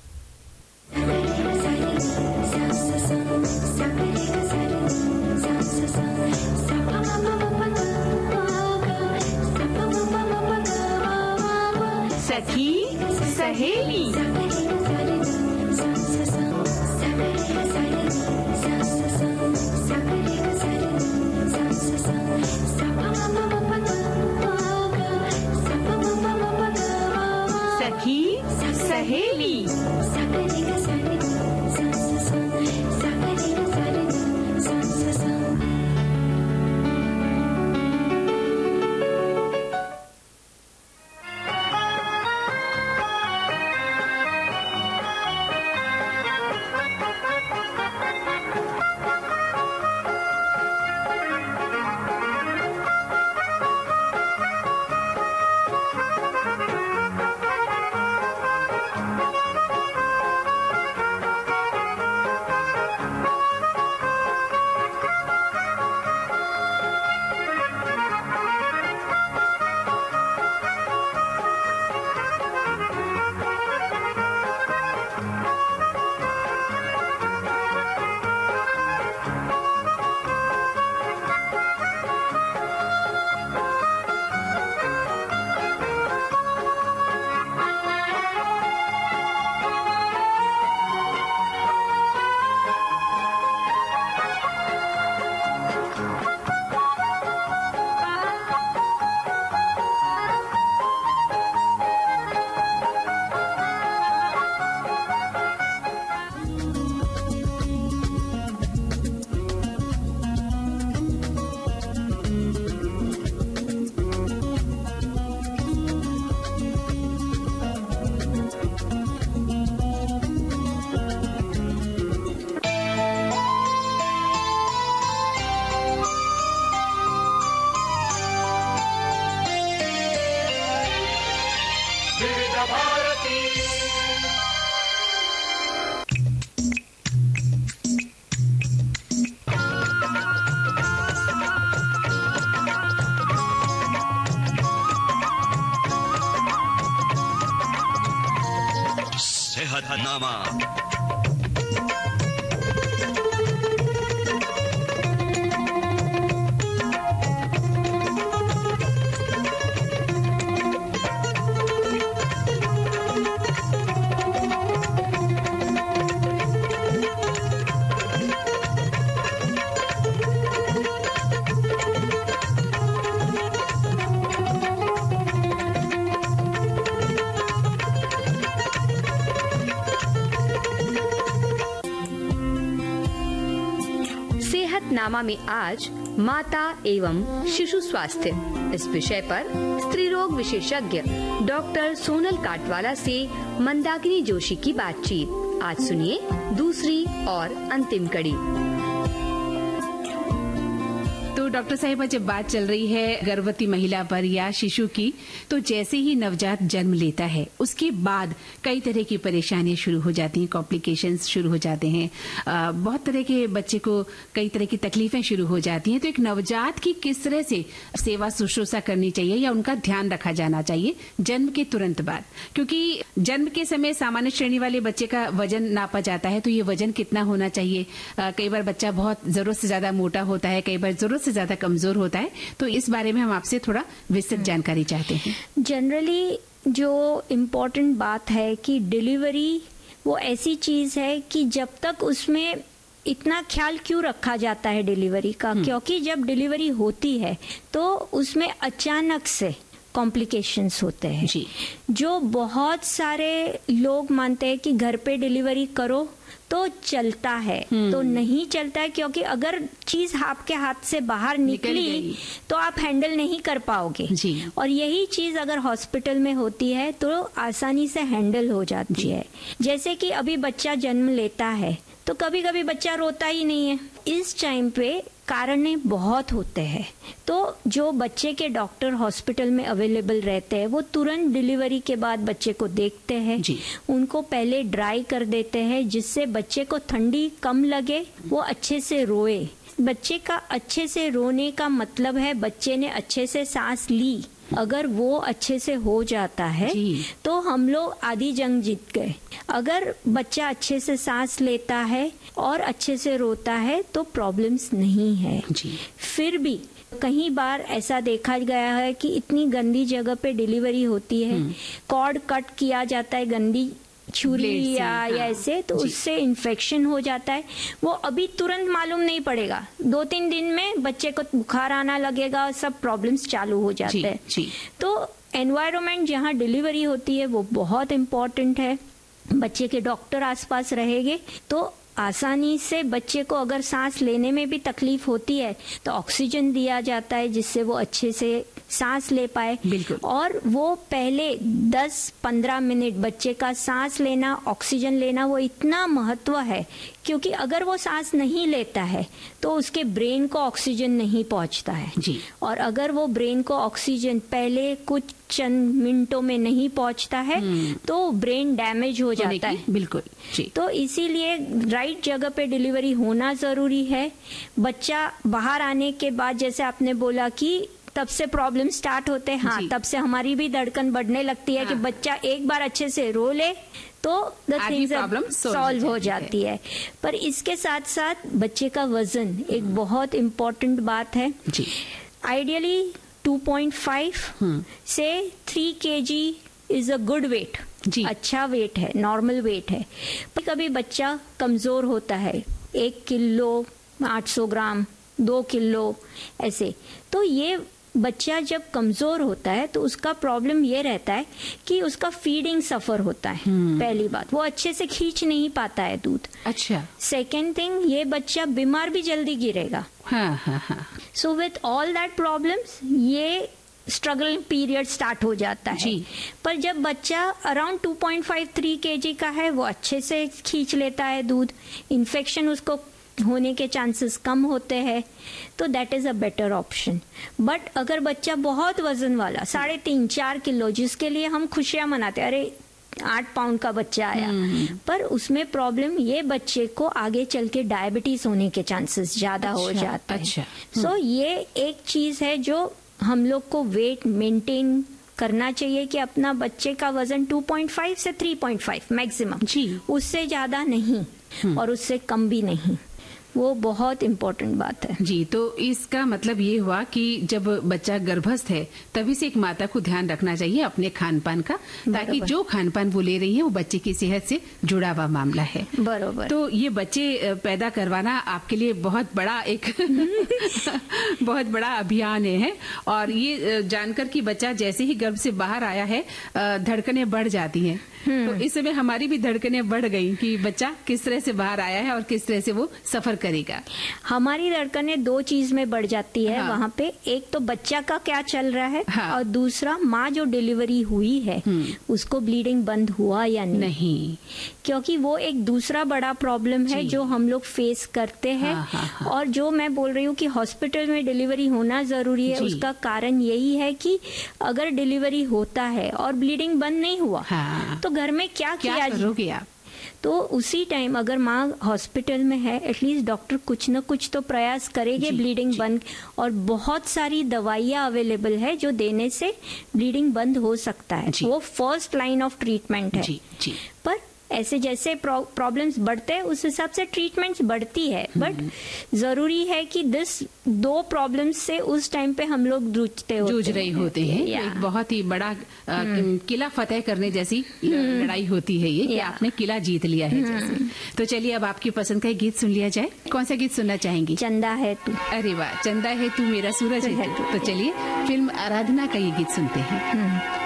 सखी सहेली। सखी सहेली। सेहतनामा। नामा में आज माता एवं शिशु स्वास्थ्य इस विषय पर स्त्री रोग विशेषज्ञ डॉक्टर सोनल काटवाला से मंदाकिनी जोशी की बातचीत। आज सुनिए दूसरी और अंतिम कड़ी। तो डॉक्टर साहिबा, जब बात चल रही है गर्भवती महिला पर या शिशु की, तो जैसे ही नवजात जन्म लेता है उसके बाद कई तरह की परेशानियां शुरू हो जाती हैं, कॉम्प्लिकेशंस शुरू हो जाते हैं, बहुत तरह के बच्चे को कई तरह की तकलीफें शुरू हो जाती हैं। तो एक नवजात की किस तरह से सेवा शुश्रूषा करनी चाहिए या उनका ध्यान रखा जाना चाहिए जन्म के तुरंत बाद? क्योंकि जन्म के समय सामान्य श्रेणी वाले बच्चे का वजन नापा जाता है, तो ये वजन कितना होना चाहिए? कई बार बच्चा बहुत जरूरत से ज्यादा मोटा होता है, कई बार जरूरत से ज्यादा कमजोर होता है। तो इस बारे में हम आपसे थोड़ा विस्तृत जानकारी चाहते हैं। जनरली जो इम्पोर्टेंट बात है कि डिलीवरी वो ऐसी चीज है कि जब तक उसमें इतना ख्याल क्यों रखा जाता है डिलीवरी का, क्योंकि जब डिलीवरी होती है तो उसमें अचानक से कॉम्प्लिकेशंस होते हैं जी। जो बहुत सारे लोग मानते हैं कि घर पे डिलीवरी करो तो चलता है, तो नहीं चलता है, क्योंकि अगर चीज आपके हाथ से बाहर निकली तो आप हैंडल नहीं कर पाओगे जी। और यही चीज अगर हॉस्पिटल में होती है तो आसानी से हैंडल हो जाती है। जैसे कि अभी बच्चा जन्म लेता है तो कभी कभी बच्चा रोता ही नहीं है। इस टाइम पे कारण बहुत होते हैं। तो जो बच्चे के डॉक्टर हॉस्पिटल में अवेलेबल रहते हैं वो तुरंत डिलीवरी के बाद बच्चे को देखते हैं, उनको पहले ड्राई कर देते हैं जिससे बच्चे को ठंडी कम लगे, वो अच्छे से रोए। बच्चे का अच्छे से रोने का मतलब है बच्चे ने अच्छे से सांस ली। अगर वो अच्छे से हो जाता है तो हम लोग आधी जंग जीत गए। अगर बच्चा अच्छे से सांस लेता है और अच्छे से रोता है तो प्रॉब्लम्स नहीं है। फिर भी कई बार ऐसा देखा गया है कि इतनी गंदी जगह पे डिलीवरी होती है, कॉर्ड कट किया जाता है गंदी छुरी या ऐसे, तो उससे इन्फेक्शन हो जाता है। वो अभी तुरंत मालूम नहीं पड़ेगा, 2-3 दिन में बच्चे को बुखार आना लगेगा, सब प्रॉब्लम्स चालू हो जाते हैं। तो एनवायरनमेंट जहाँ डिलीवरी होती है वो बहुत इम्पोर्टेंट है। बच्चे के डॉक्टर आसपास रहेंगे तो आसानी से बच्चे को अगर सांस लेने में भी तकलीफ होती है तो ऑक्सीजन दिया जाता है जिससे वो अच्छे से सांस ले पाए। और वो पहले 10-15 मिनट बच्चे का सांस लेना, ऑक्सीजन लेना वो इतना महत्व है, क्योंकि अगर वो सांस नहीं लेता है तो उसके ब्रेन को ऑक्सीजन नहीं पहुंचता है और अगर वो ब्रेन को ऑक्सीजन पहले कुछ चंद मिनटों में नहीं पहुंचता है तो ब्रेन डैमेज हो जाता है। बिल्कुल तो इसीलिए राइट जगह पे डिलीवरी होना जरूरी है। बच्चा बाहर आने के बाद जैसे आपने बोला कि तब से प्रॉब्लम स्टार्ट होते हैं, हाँ तब से हमारी भी धड़कन बढ़ने लगती है कि बच्चा एक बार अच्छे से रो ले तो द थिंग्स सॉल्व हो जाती है। पर इसके साथ साथ बच्चे का वजन एक बहुत इम्पोर्टेंट बात है। आइडियली 2.5 से 3 kg is a good weight, अच्छा वेट है, नॉर्मल वेट है। कभी बच्चा कमजोर होता है, 1 किलो 800 ग्राम, 2 किलो ऐसे, तो ये बच्चा जब कमजोर होता है तो उसका प्रॉब्लम ये रहता है कि उसका फीडिंग सफर होता है। पहली बात, वो अच्छे से खींच नहीं पाता है दूध। अच्छा। सेकेंड थिंग, ये बच्चा बीमार भी जल्दी गिरेगा। So with all that problems ये स्ट्रगल पीरियड स्टार्ट हो जाता है। पर जब बच्चा अराउंड 2.5-3 kg का है वो अच्छे से खींच लेता है दूध, इन्फेक्शन उसको होने के चांसेस कम होते हैं, तो that is a better option. But अगर बच्चा बहुत वजन वाला 3.5-4 किलो, जिसके लिए हम खुशियां मनाते हैं, अरे 8 पाउंड का बच्चा आया, पर उसमें प्रॉब्लम ये बच्चे को आगे चल के डायबिटीज होने के चांसेस ज्यादा हो जाते हैं। सो ये एक चीज है जो हम लोग को वेट मेंटेन करना चाहिए कि अपना बच्चे का वजन 2.5 से 3.5 मैक्सिमम, उससे ज्यादा नहीं और उससे कम भी नहीं। वो बहुत इम्पोर्टेंट बात है जी। तो इसका मतलब ये हुआ कि जब बच्चा गर्भस्थ है तभी से एक माता को ध्यान रखना चाहिए अपने खान पान का, ताकि जो खान पान वो ले रही है वो बच्चे की सेहत से जुड़ा हुआ मामला है। बरोबर। तो ये बच्चे पैदा करवाना आपके लिए बहुत बड़ा एक बहुत बड़ा अभियान है, और ये जानकर कि बच्चा जैसे ही गर्भ से बाहर आया है धड़कनें बढ़ जाती हैं। तो इस समय हमारी भी धड़कनें बढ़ गई कि बच्चा किस तरह से बाहर आया है और किस तरह से वो सफर करेगा। हमारी धड़कनें 2 चीज में बढ़ जाती है वहाँ पे, एक तो बच्चा का क्या चल रहा है और दूसरा माँ जो डिलीवरी हुई है उसको ब्लीडिंग बंद हुआ या नहीं, क्योंकि वो एक दूसरा बड़ा प्रॉब्लम है जो हम लोग फेस करते हैं। और जो मैं बोल रही हूँ कि हॉस्पिटल में डिलीवरी होना जरूरी है, उसका कारण यही है कि अगर डिलीवरी होता है और ब्लीडिंग बंद नहीं हुआ तो घर में क्या करोगे आप? तो उसी टाइम अगर माँ हॉस्पिटल में है, एटलीस्ट डॉक्टर कुछ न कुछ तो प्रयास करेंगे ब्लीडिंग बंद, और बहुत सारी दवाइयाँ अवेलेबल है जो देने से ब्लीडिंग बंद हो सकता है। वो फर्स्ट लाइन ऑफ ट्रीटमेंट है। पर ऐसे जैसे प्रॉब्लम्स बढ़ते हैं उस हिसाब से ट्रीटमेंट्स बढ़ती है, बट जरूरी है कि 2 प्रॉब्लम्स से उस टाइम पे हम लोग जूझ रहे होते हैं। एक बहुत ही बड़ा किला फतेह करने जैसी लड़ाई होती है ये, कि आपने किला जीत लिया है जैसे। तो चलिए अब आपकी पसंद का एक गीत सुन लिया जाए। कौन सा गीत सुनना चाहेंगी? चंदा है तू। अरे वाह, चंदा है तू मेरा सूरज है तू। तो चलिए फिल्म आराधना का ये गीत सुनते हैं।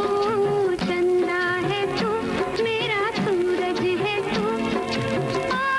Oh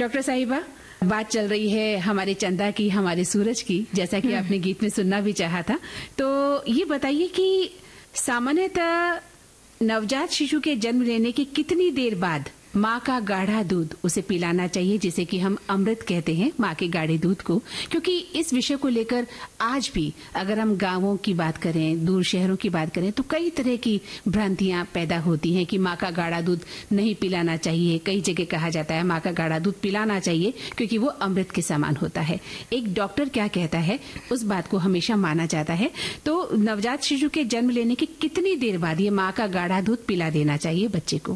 डॉक्टर साहिबा, बात चल रही है हमारे चंदा की, हमारे सूरज की, जैसा कि आपने गीत में सुनना भी चाहा था। तो ये बताइए कि सामान्यतः नवजात शिशु के जन्म लेने के कितनी देर बाद माँ का गाढ़ा दूध उसे पिलाना चाहिए, जिसे कि हम अमृत कहते हैं, माँ के गाढ़े दूध को? क्योंकि इस विषय को लेकर आज भी अगर हम गांवों की बात करें, दूर शहरों की बात करें, तो कई तरह की भ्रांतियां पैदा होती हैं कि माँ का गाढ़ा दूध नहीं पिलाना चाहिए। कई जगह कहा जाता है माँ का गाढ़ा दूध पिलाना चाहिए क्योंकि वो अमृत के समान होता है। एक डॉक्टर क्या कहता है उस बात को हमेशा माना जाता है। तो नवजात शिशु के जन्म लेने की कितनी देर बाद ये माँ का गाढ़ा दूध पिला देना चाहिए बच्चे को?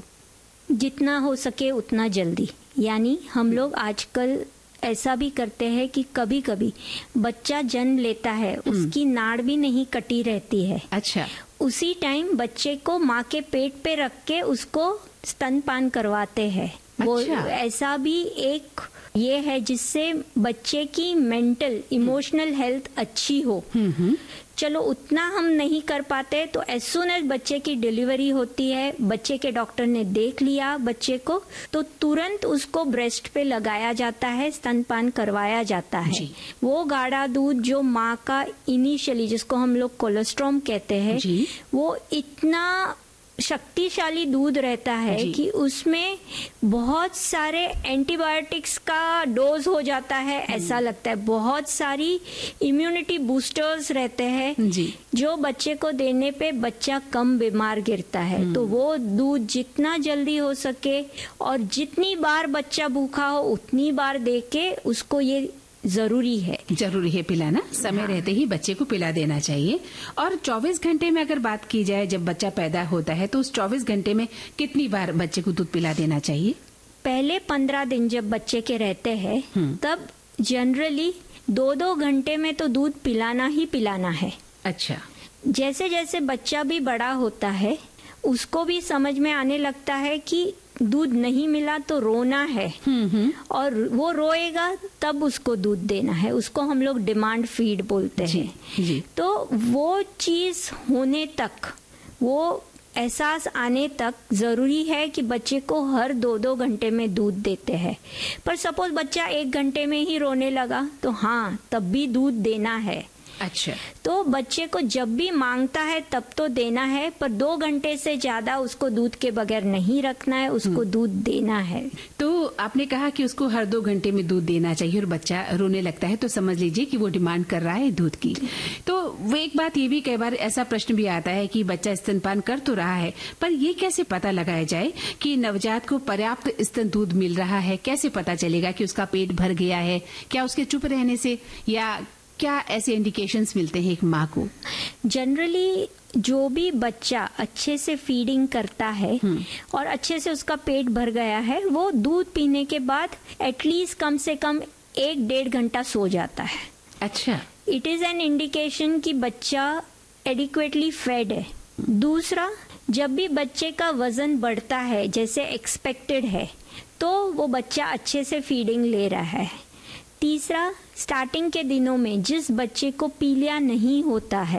जितना हो सके उतना जल्दी। यानी हम लोग आजकल ऐसा भी करते हैं कि कभी कभी बच्चा जन्म लेता है, उसकी नाड़ भी नहीं कटी रहती है। अच्छा। उसी टाइम बच्चे को माँ के पेट पे रख के उसको स्तनपान करवाते हैं। वो ऐसा भी एक ये है जिससे बच्चे की मेंटल इमोशनल हेल्थ अच्छी हो। चलो उतना हम नहीं कर पाते तो एज सून एज बच्चे की डिलीवरी होती है, बच्चे के डॉक्टर ने देख लिया बच्चे को, तो तुरंत उसको ब्रेस्ट पे लगाया जाता है, स्तनपान करवाया जाता है। वो गाढ़ा दूध जो माँ का इनिशियली, जिसको हम लोग कोलेस्ट्रॉम कहते हैं, वो इतना शक्तिशाली दूध रहता है कि उसमें बहुत सारे एंटीबायोटिक्स का डोज हो जाता है। ऐसा लगता है बहुत सारी इम्यूनिटी बूस्टर्स रहते हैं जो बच्चे को देने पे बच्चा कम बीमार गिरता है। तो वो दूध जितना जल्दी हो सके और जितनी बार बच्चा भूखा हो उतनी बार दे के उसको ये जरूरी है पिलाना। समय रहते ही बच्चे को पिला देना चाहिए। और 24 घंटे में अगर बात की जाए, जब बच्चा पैदा होता है तो उस 24 घंटे में कितनी बार बच्चे को दूध पिला देना चाहिए? पहले 15 दिन जब बच्चे के रहते हैं तब जनरली 2-2 घंटे में तो दूध पिलाना ही पिलाना है। अच्छा। जैसे जैसे बच्चा भी बड़ा होता है उसको भी समझ में आने लगता है कि दूध नहीं मिला तो रोना है और वो रोएगा तब उसको दूध देना है। उसको हम लोग डिमांड फीड बोलते हैं। तो वो चीज होने तक, वो एहसास आने तक जरूरी है कि बच्चे को हर 2-2 घंटे में दूध देते हैं। पर सपोज बच्चा 1 घंटे में ही रोने लगा तो हाँ, तब भी दूध देना है। अच्छा। तो बच्चे को जब भी मांगता है तब तो देना है, पर 2 घंटे से ज्यादा उसको दूध के बगैर नहीं रखना है, उसको दूध देना है। तो आपने कहा कि उसको हर 2 घंटे में दूध देना चाहिए और बच्चा रोने लगता है तो समझ लीजिए कि वो डिमांड कर रहा है दूध की। तो वो एक बात ये भी कई बार ऐसा प्रश्न भी आता है कि बच्चा स्तनपान कर तो रहा है, पर ये कैसे पता लगाया जाए कि नवजात को पर्याप्त स्तन दूध मिल रहा है? कैसे पता चलेगा कि उसका पेट भर गया है? क्या उसके चुप रहने से, या क्या ऐसे इंडिकेशंस मिलते हैं एक माँ को? जनरली जो भी बच्चा अच्छे से फीडिंग करता है और अच्छे से उसका पेट भर गया है, वो दूध पीने के बाद एटलीस्ट कम से कम 1-1.5 घंटा सो जाता है। अच्छा। इट इज एन इंडिकेशन कि बच्चा एडिक्वेटली फेड है। दूसरा, जब भी बच्चे का वजन बढ़ता है जैसे एक्सपेक्टेड है तो वो बच्चा अच्छे से फीडिंग ले रहा है। तीसरा, स्टार्टिंग के दिनों में जिस बच्चे को पीलिया नहीं होता है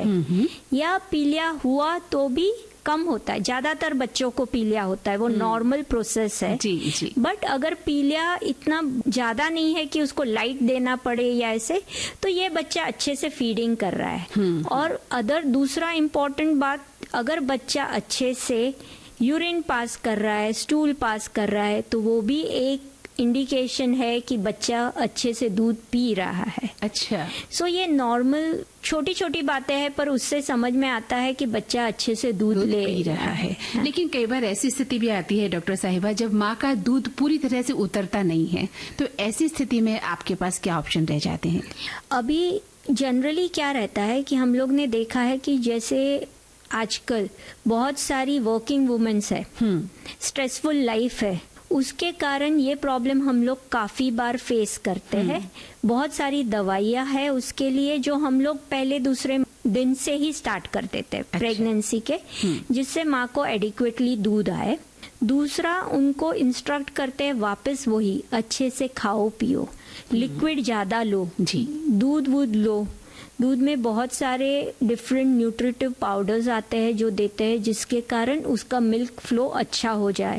या पीलिया हुआ तो भी कम होता है, ज्यादातर बच्चों को पीलिया होता है, वो नॉर्मल प्रोसेस है। बट अगर पीलिया इतना ज्यादा नहीं है कि उसको लाइट देना पड़े या ऐसे, तो ये बच्चा अच्छे से फीडिंग कर रहा है। और दूसरा इम्पोर्टेंट बात, अगर बच्चा अच्छे से यूरिन पास कर रहा है, स्टूल पास कर रहा है, तो वो भी एक इंडिकेशन है कि बच्चा अच्छे से दूध पी रहा है। अच्छा। सो ये नॉर्मल छोटी छोटी बातें हैं, पर उससे समझ में आता है कि बच्चा अच्छे से दूध ले पी रहा है। लेकिन कई बार ऐसी स्थिति भी आती है डॉक्टर साहिबा, जब माँ का दूध पूरी तरह से उतरता नहीं है, तो ऐसी स्थिति में आपके पास क्या ऑप्शन रह जाते हैं? अभी जनरली क्या रहता है कि हम लोग ने देखा है कि जैसे आजकल बहुत सारी वर्किंग वुमेन्स है, स्ट्रेसफुल लाइफ है, उसके कारण ये प्रॉब्लम हम लोग काफी बार फेस करते हैं। बहुत सारी दवाइयाँ है उसके लिए जो हम लोग पहले दूसरे दिन से ही स्टार्ट कर देते हैं प्रेगनेंसी के, जिससे माँ को एडिक्वेटली दूध आए। दूसरा, उनको इंस्ट्रक्ट करते हैं वापस वही अच्छे से खाओ पियो, लिक्विड ज्यादा लो, दूध वूध लो, दूध में बहुत सारे डिफरेंट न्यूट्रिटिव पाउडर्स आते हैं जो देते हैं, जिसके कारण उसका मिल्क फ्लो अच्छा हो जाए।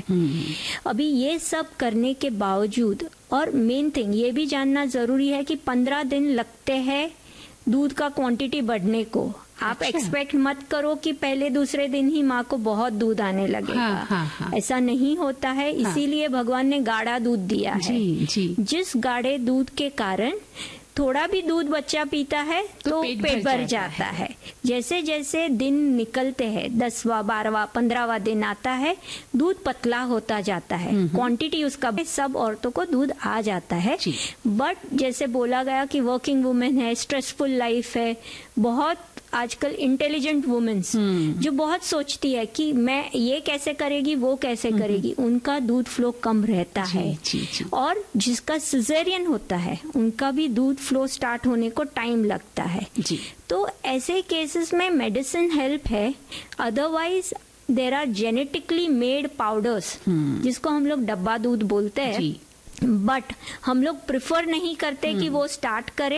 अभी ये सब करने के बावजूद, और मेन थिंग ये भी जानना जरूरी है कि 15 दिन लगते हैं दूध का क्वांटिटी बढ़ने को। आप एक्सपेक्ट मत करो कि पहले दूसरे दिन ही माँ को बहुत दूध आने लगेगा। ऐसा नहीं होता है। इसीलिए भगवान ने गाढ़ा दूध दिया है। जिस गाढ़े दूध के कारण थोड़ा भी दूध बच्चा पीता है तो पेट भर जाता है। जैसे जैसे दिन निकलते हैं, 10वां 12वां 15वां दिन आता है, दूध पतला होता जाता है। क्वांटिटी उसका सब औरतों को दूध आ जाता है। बट जैसे बोला गया कि वर्किंग वुमेन है, स्ट्रेसफुल लाइफ है, बहुत आजकल इंटेलिजेंट वुमेन्स जो बहुत सोचती है कि मैं ये कैसे करेगी, वो कैसे करेगी, उनका दूध फ्लो कम रहता है। और जिसका सिजेरियन होता है उनका भी दूध फ्लो स्टार्ट होने को टाइम लगता है। तो ऐसे केसेस में मेडिसिन हेल्प है। Otherwise there are genetically made powders जिसको हम लोग डब्बा दूध बोलते हैं, बट हम लोग प्रिफर नहीं करते कि वो स्टार्ट करे।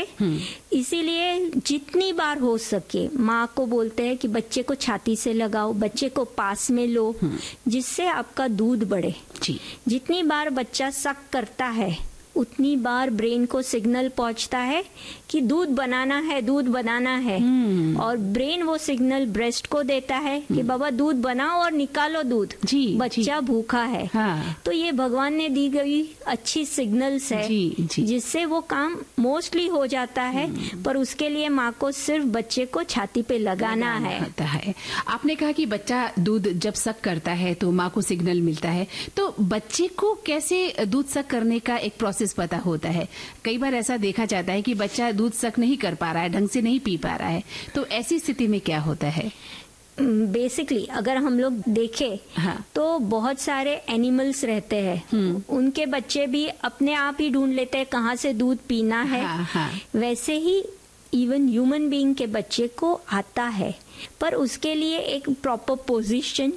इसीलिए जितनी बार हो सके माँ को बोलते हैं कि बच्चे को छाती से लगाओ, बच्चे को पास में लो, जिससे आपका दूध बढ़े। जितनी बार बच्चा सक करता है उतनी बार ब्रेन को सिग्नल पहुंचता है कि दूध बनाना है, दूध बनाना है। और ब्रेन वो सिग्नल ब्रेस्ट को देता है कि बाबा दूध बनाओ और निकालो दूध, बच्चा भूखा है। तो ये भगवान ने दी गई अच्छी सिग्नल्स है जिससे वो काम मोस्टली हो जाता है। पर उसके लिए माँ को सिर्फ बच्चे को छाती पे लगाना है। आपने कहा कि बच्चा दूध जब सक करता है तो माँ को सिग्नल मिलता है, तो बच्चे को कैसे दूध सक करने का एक प्रोसेस पता होता है? कई बार ऐसा देखा जाता है कि बच्चा दूध सक नहीं कर पा रहा है, ढंग से नहीं पी पा रहा है, तो ऐसी स्थिति में क्या होता है? बेसिकली अगर हम लोग देखें तो बहुत सारे एनिमल्स रहते हैं, उनके बच्चे भी अपने आप ही ढूंढ लेते हैं कहाँ से दूध पीना है। वैसे ही इवन ह्यूमन बीइंग के बच्चे को आता है, पर उसके लिए एक प्रॉपर पोजीशन,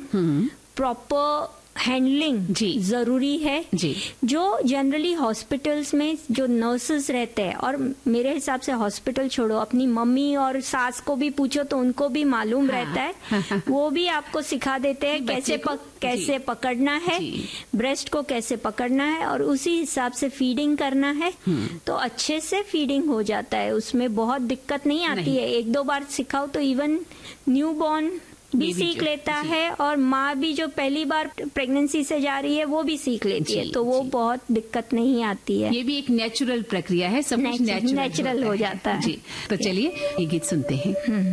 प्रॉपर हैंडलिंग जरूरी है। जो जनरली हॉस्पिटल्स में जो नर्सेस रहते हैं, और मेरे हिसाब से हॉस्पिटल छोड़ो, अपनी मम्मी और सास को भी पूछो तो उनको भी मालूम रहता है। वो भी आपको सिखा देते हैं कैसे पकड़ना है, ब्रेस्ट को कैसे पकड़ना है, और उसी हिसाब से फीडिंग करना है। तो अच्छे से फीडिंग हो जाता है, उसमें बहुत दिक्कत नहीं आती है। 1-2 बार सिखाओ तो इवन न्यूबॉर्न भी सीख लेता है, और माँ भी जो पहली बार प्रेगनेंसी से जा रही है वो भी सीख लेती है, तो वो बहुत दिक्कत नहीं आती है। ये भी एक नेचुरल प्रक्रिया है, सब कुछ नेचुरल हो जाता है। तो चलिए ये गीत सुनते हैं।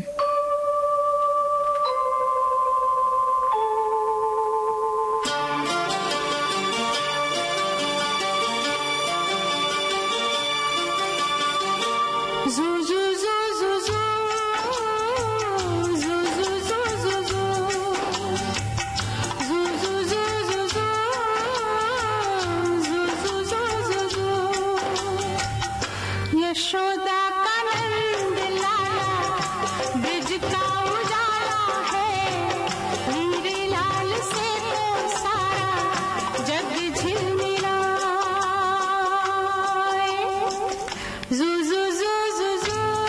यशोदा का नंद लाला ब्रिज का उजाला है, हीरे लाल से तो सारा जग झिलमिलाए। जू जू जू जू जू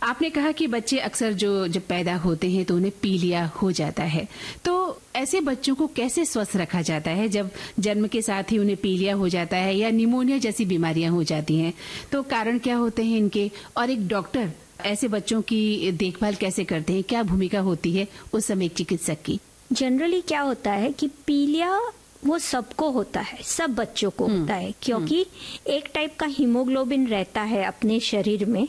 आपने कहा कि बच्चे अक्सर जब पैदा होते हैं तो उन्हें पीलिया हो जाता है, तो ऐसे बच्चों को कैसे स्वस्थ रखा जाता है जब जन्म के साथ ही उन्हें पीलिया हो जाता है या निमोनिया जैसी बीमारियां हो जाती हैं? तो कारण क्या होते हैं इनके, और एक डॉक्टर ऐसे बच्चों की देखभाल कैसे करते हैं? क्या भूमिका होती है उस समय एक चिकित्सक की? जनरली क्या होता है कि पीलिया वो सबको होता है, सब बच्चों को होता है, क्योंकि एक टाइप का हीमोग्लोबिन रहता है अपने शरीर में,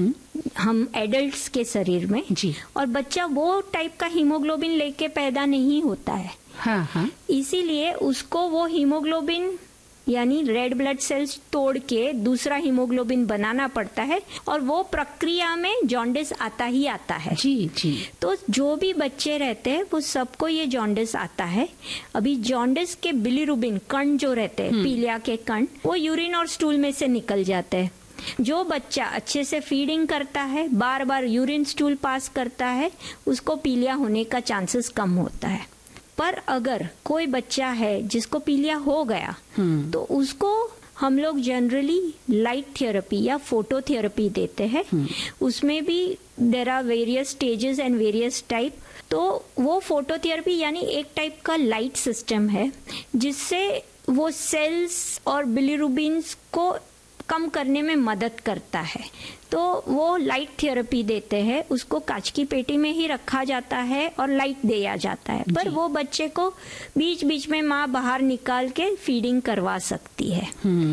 हम एडल्ट्स के शरीर में जी। और बच्चा वो टाइप का हीमोग्लोबिन लेके पैदा नहीं होता है। हाँ हाँ। इसीलिए उसको वो हीमोग्लोबिन यानी रेड ब्लड सेल्स तोड़ के दूसरा हीमोग्लोबिन बनाना पड़ता है, और वो प्रक्रिया में जॉन्डिस आता ही आता है। जी जी। तो जो भी बच्चे रहते हैं वो सबको ये जॉन्डिस आता है। अभी जॉन्डिस के बिलीरुबिन कण जो रहते हैं, पीलिया के कण, वो यूरिन और स्टूल में से निकल जाते हैं। जो बच्चा अच्छे से फीडिंग करता है, बार बार यूरिन स्टूल पास करता है, उसको पीलिया होने का चांसेस कम होता है। पर अगर कोई बच्चा है जिसको पीलिया हो गया तो उसको हम लोग जनरली लाइट थेरेपी या फोटोथेरेपी देते हैं। उसमें भी there are various stages and various type. तो वो फोटोथेरेपी यानी एक टाइप का लाइट सिस्टम है जिससे वो सेल्स और बिलीरुबिन्स को कम करने में मदद करता है। तो वो लाइट थेरेपी देते हैं, उसको कांच की पेटी में ही रखा जाता है और लाइट दिया जाता है, पर वो बच्चे को बीच बीच में माँ बाहर निकाल के फीडिंग करवा सकती है।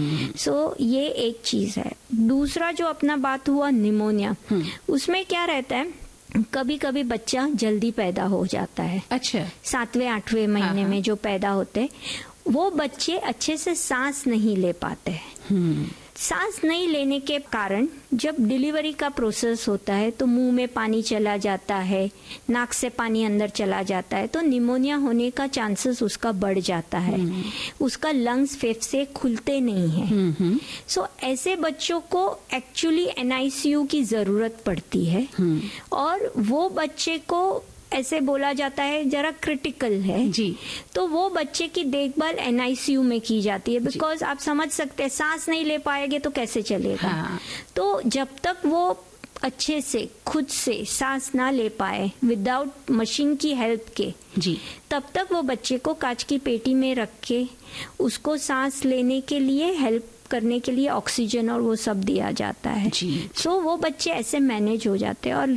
सो ये एक चीज है। दूसरा जो अपना बात हुआ निमोनिया, उसमें क्या रहता है, कभी कभी बच्चा जल्दी पैदा हो जाता है। अच्छा। 7वें 8वें महीने में जो पैदा होते हैं वो बच्चे अच्छे से सांस नहीं ले पाते हैं। सांस नहीं लेने के कारण जब डिलीवरी का प्रोसेस होता है तो मुंह में पानी चला जाता है, नाक से पानी अंदर चला जाता है, तो निमोनिया होने का चांसेस उसका बढ़ जाता है। उसका लंग्स फेफड़े खुलते नहीं है। सो ऐसे बच्चों को एक्चुअली NICU की जरूरत पड़ती है, और वो बच्चे को ऐसे बोला जाता है जरा क्रिटिकल है जी। तो वो बच्चे की देखभाल NICU में की जाती है, बिकॉज आप समझ सकते हैं सांस नहीं ले पाएंगे तो कैसे चलेगा। हाँ। तो जब तक वो अच्छे से खुद से सांस ना ले पाए विदाउट मशीन की हेल्प के जी, तब तक वो बच्चे को कांच की पेटी में रख के उसको सांस लेने के लिए हेल्प करने के लिए ऑक्सीजन और वो सब दिया जाता है। सो वो बच्चे ऐसे मैनेज हो जाते हैं। और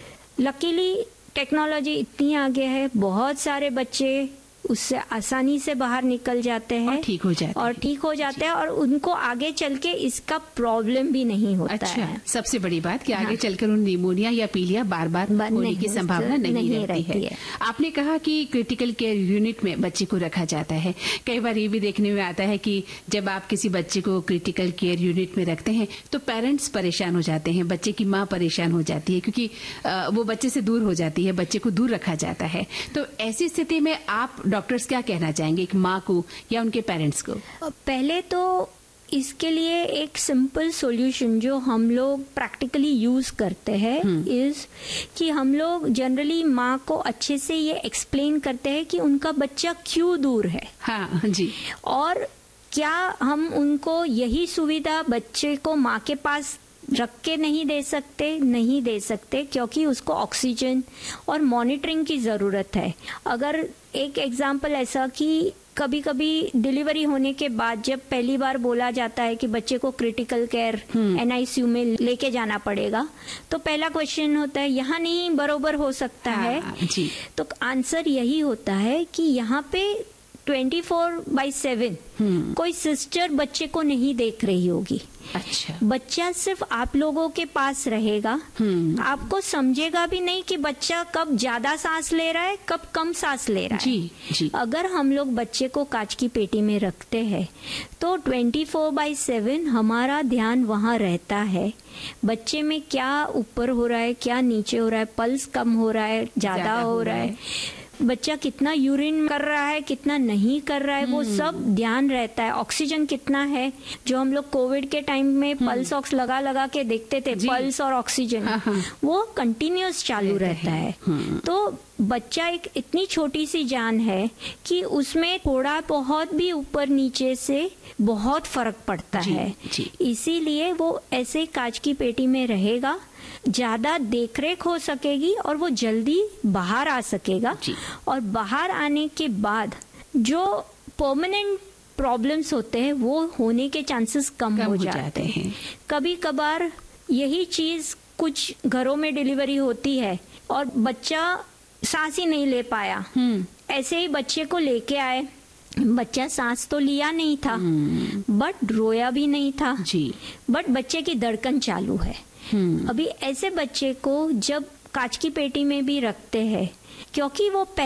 लकीली टेक्नोलॉजी इतनी आगे है, बहुत सारे बच्चे उससे आसानी से बाहर निकल जाते हैं और ठीक हो जाते हैं और उनको आगे चल के इसका प्रॉब्लम भी नहीं होता है। सबसे बड़ी बात कि आगे चलकर उन निमोनिया या पीलिया बार बार होने की संभावना नहीं रहती है। आपने कहा कि क्रिटिकल केयर यूनिट में बच्चे को रखा जाता है। कई बार ये भी देखने में आता है कि जब आप किसी बच्चे को क्रिटिकल केयर यूनिट में रखते हैं तो पेरेंट्स परेशान हो जाते हैं, बच्चे की माँ परेशान हो जाती है क्योंकि वो बच्चे से दूर हो जाती है, बच्चे को दूर रखा जाता है। तो ऐसी स्थिति में आप डॉक्टर्स क्या कहना चाहेंगे एक माँ को या उनके पेरेंट्स को? पहले तो इसके लिए एक सिंपल सॉल्यूशन जो हम लोग प्रैक्टिकली यूज करते हैं इज कि हम लोग जनरली माँ को अच्छे से ये एक्सप्लेन करते हैं कि उनका बच्चा क्यों दूर है। हाँ जी। और क्या हम उनको यही सुविधा बच्चे को माँ के पास रख के नहीं दे सकते क्योंकि उसको ऑक्सीजन और मॉनिटरिंग की ज़रूरत है। अगर एक एग्जांपल ऐसा कि कभी कभी डिलीवरी होने के बाद जब पहली बार बोला जाता है कि बच्चे को क्रिटिकल केयर NICU में लेके जाना पड़ेगा, तो पहला क्वेश्चन होता है यहाँ नहीं बरोबर हो सकता है जी। तो आंसर यही होता है कि यहाँ पे 24/7 कोई सिस्टर बच्चे को नहीं देख रही होगी। अच्छा। बच्चा सिर्फ आप लोगों के पास रहेगा, आपको समझेगा भी नहीं कि बच्चा कब ज्यादा सांस ले रहा है कब कम सांस ले रहा है। जी। अगर हम लोग बच्चे को कांच की पेटी में रखते हैं तो 24/7 हमारा ध्यान वहाँ रहता है। बच्चे में क्या ऊपर हो रहा है, क्या नीचे हो रहा है, पल्स कम हो रहा है, ज्यादा हो रहा है, बच्चा कितना यूरिन कर रहा है, कितना नहीं कर रहा है, वो सब ध्यान रहता है। ऑक्सीजन कितना है, जो हम लोग कोविड के टाइम में पल्स ऑक्स लगा के देखते थे, पल्स और ऑक्सीजन वो कंटिन्यूअस चालू रहता है। तो बच्चा एक इतनी छोटी सी जान है कि उसमें थोड़ा बहुत भी ऊपर नीचे से बहुत फर्क पड़ता है। इसीलिए वो ऐसे कांच की पेटी में रहेगा, ज़्यादा देखरेख हो सकेगी और वो जल्दी बाहर आ सकेगा। और बाहर आने के बाद जो परमानेंट प्रॉब्लम्स होते हैं वो होने के चांसेस कम हो जाते हैं। कभी कभार यही चीज़ कुछ घरों में डिलीवरी होती है और बच्चा सांस ही नहीं ले पाया, ऐसे ही बच्चे को लेके आए, बच्चा सांस तो लिया नहीं था बट रोया भी नहीं था बट बच्चे की धड़कन चालू है। अभी ऐसे बच्चे को जब कांच की पेटी में भी रखते हैं, क्योंकि वो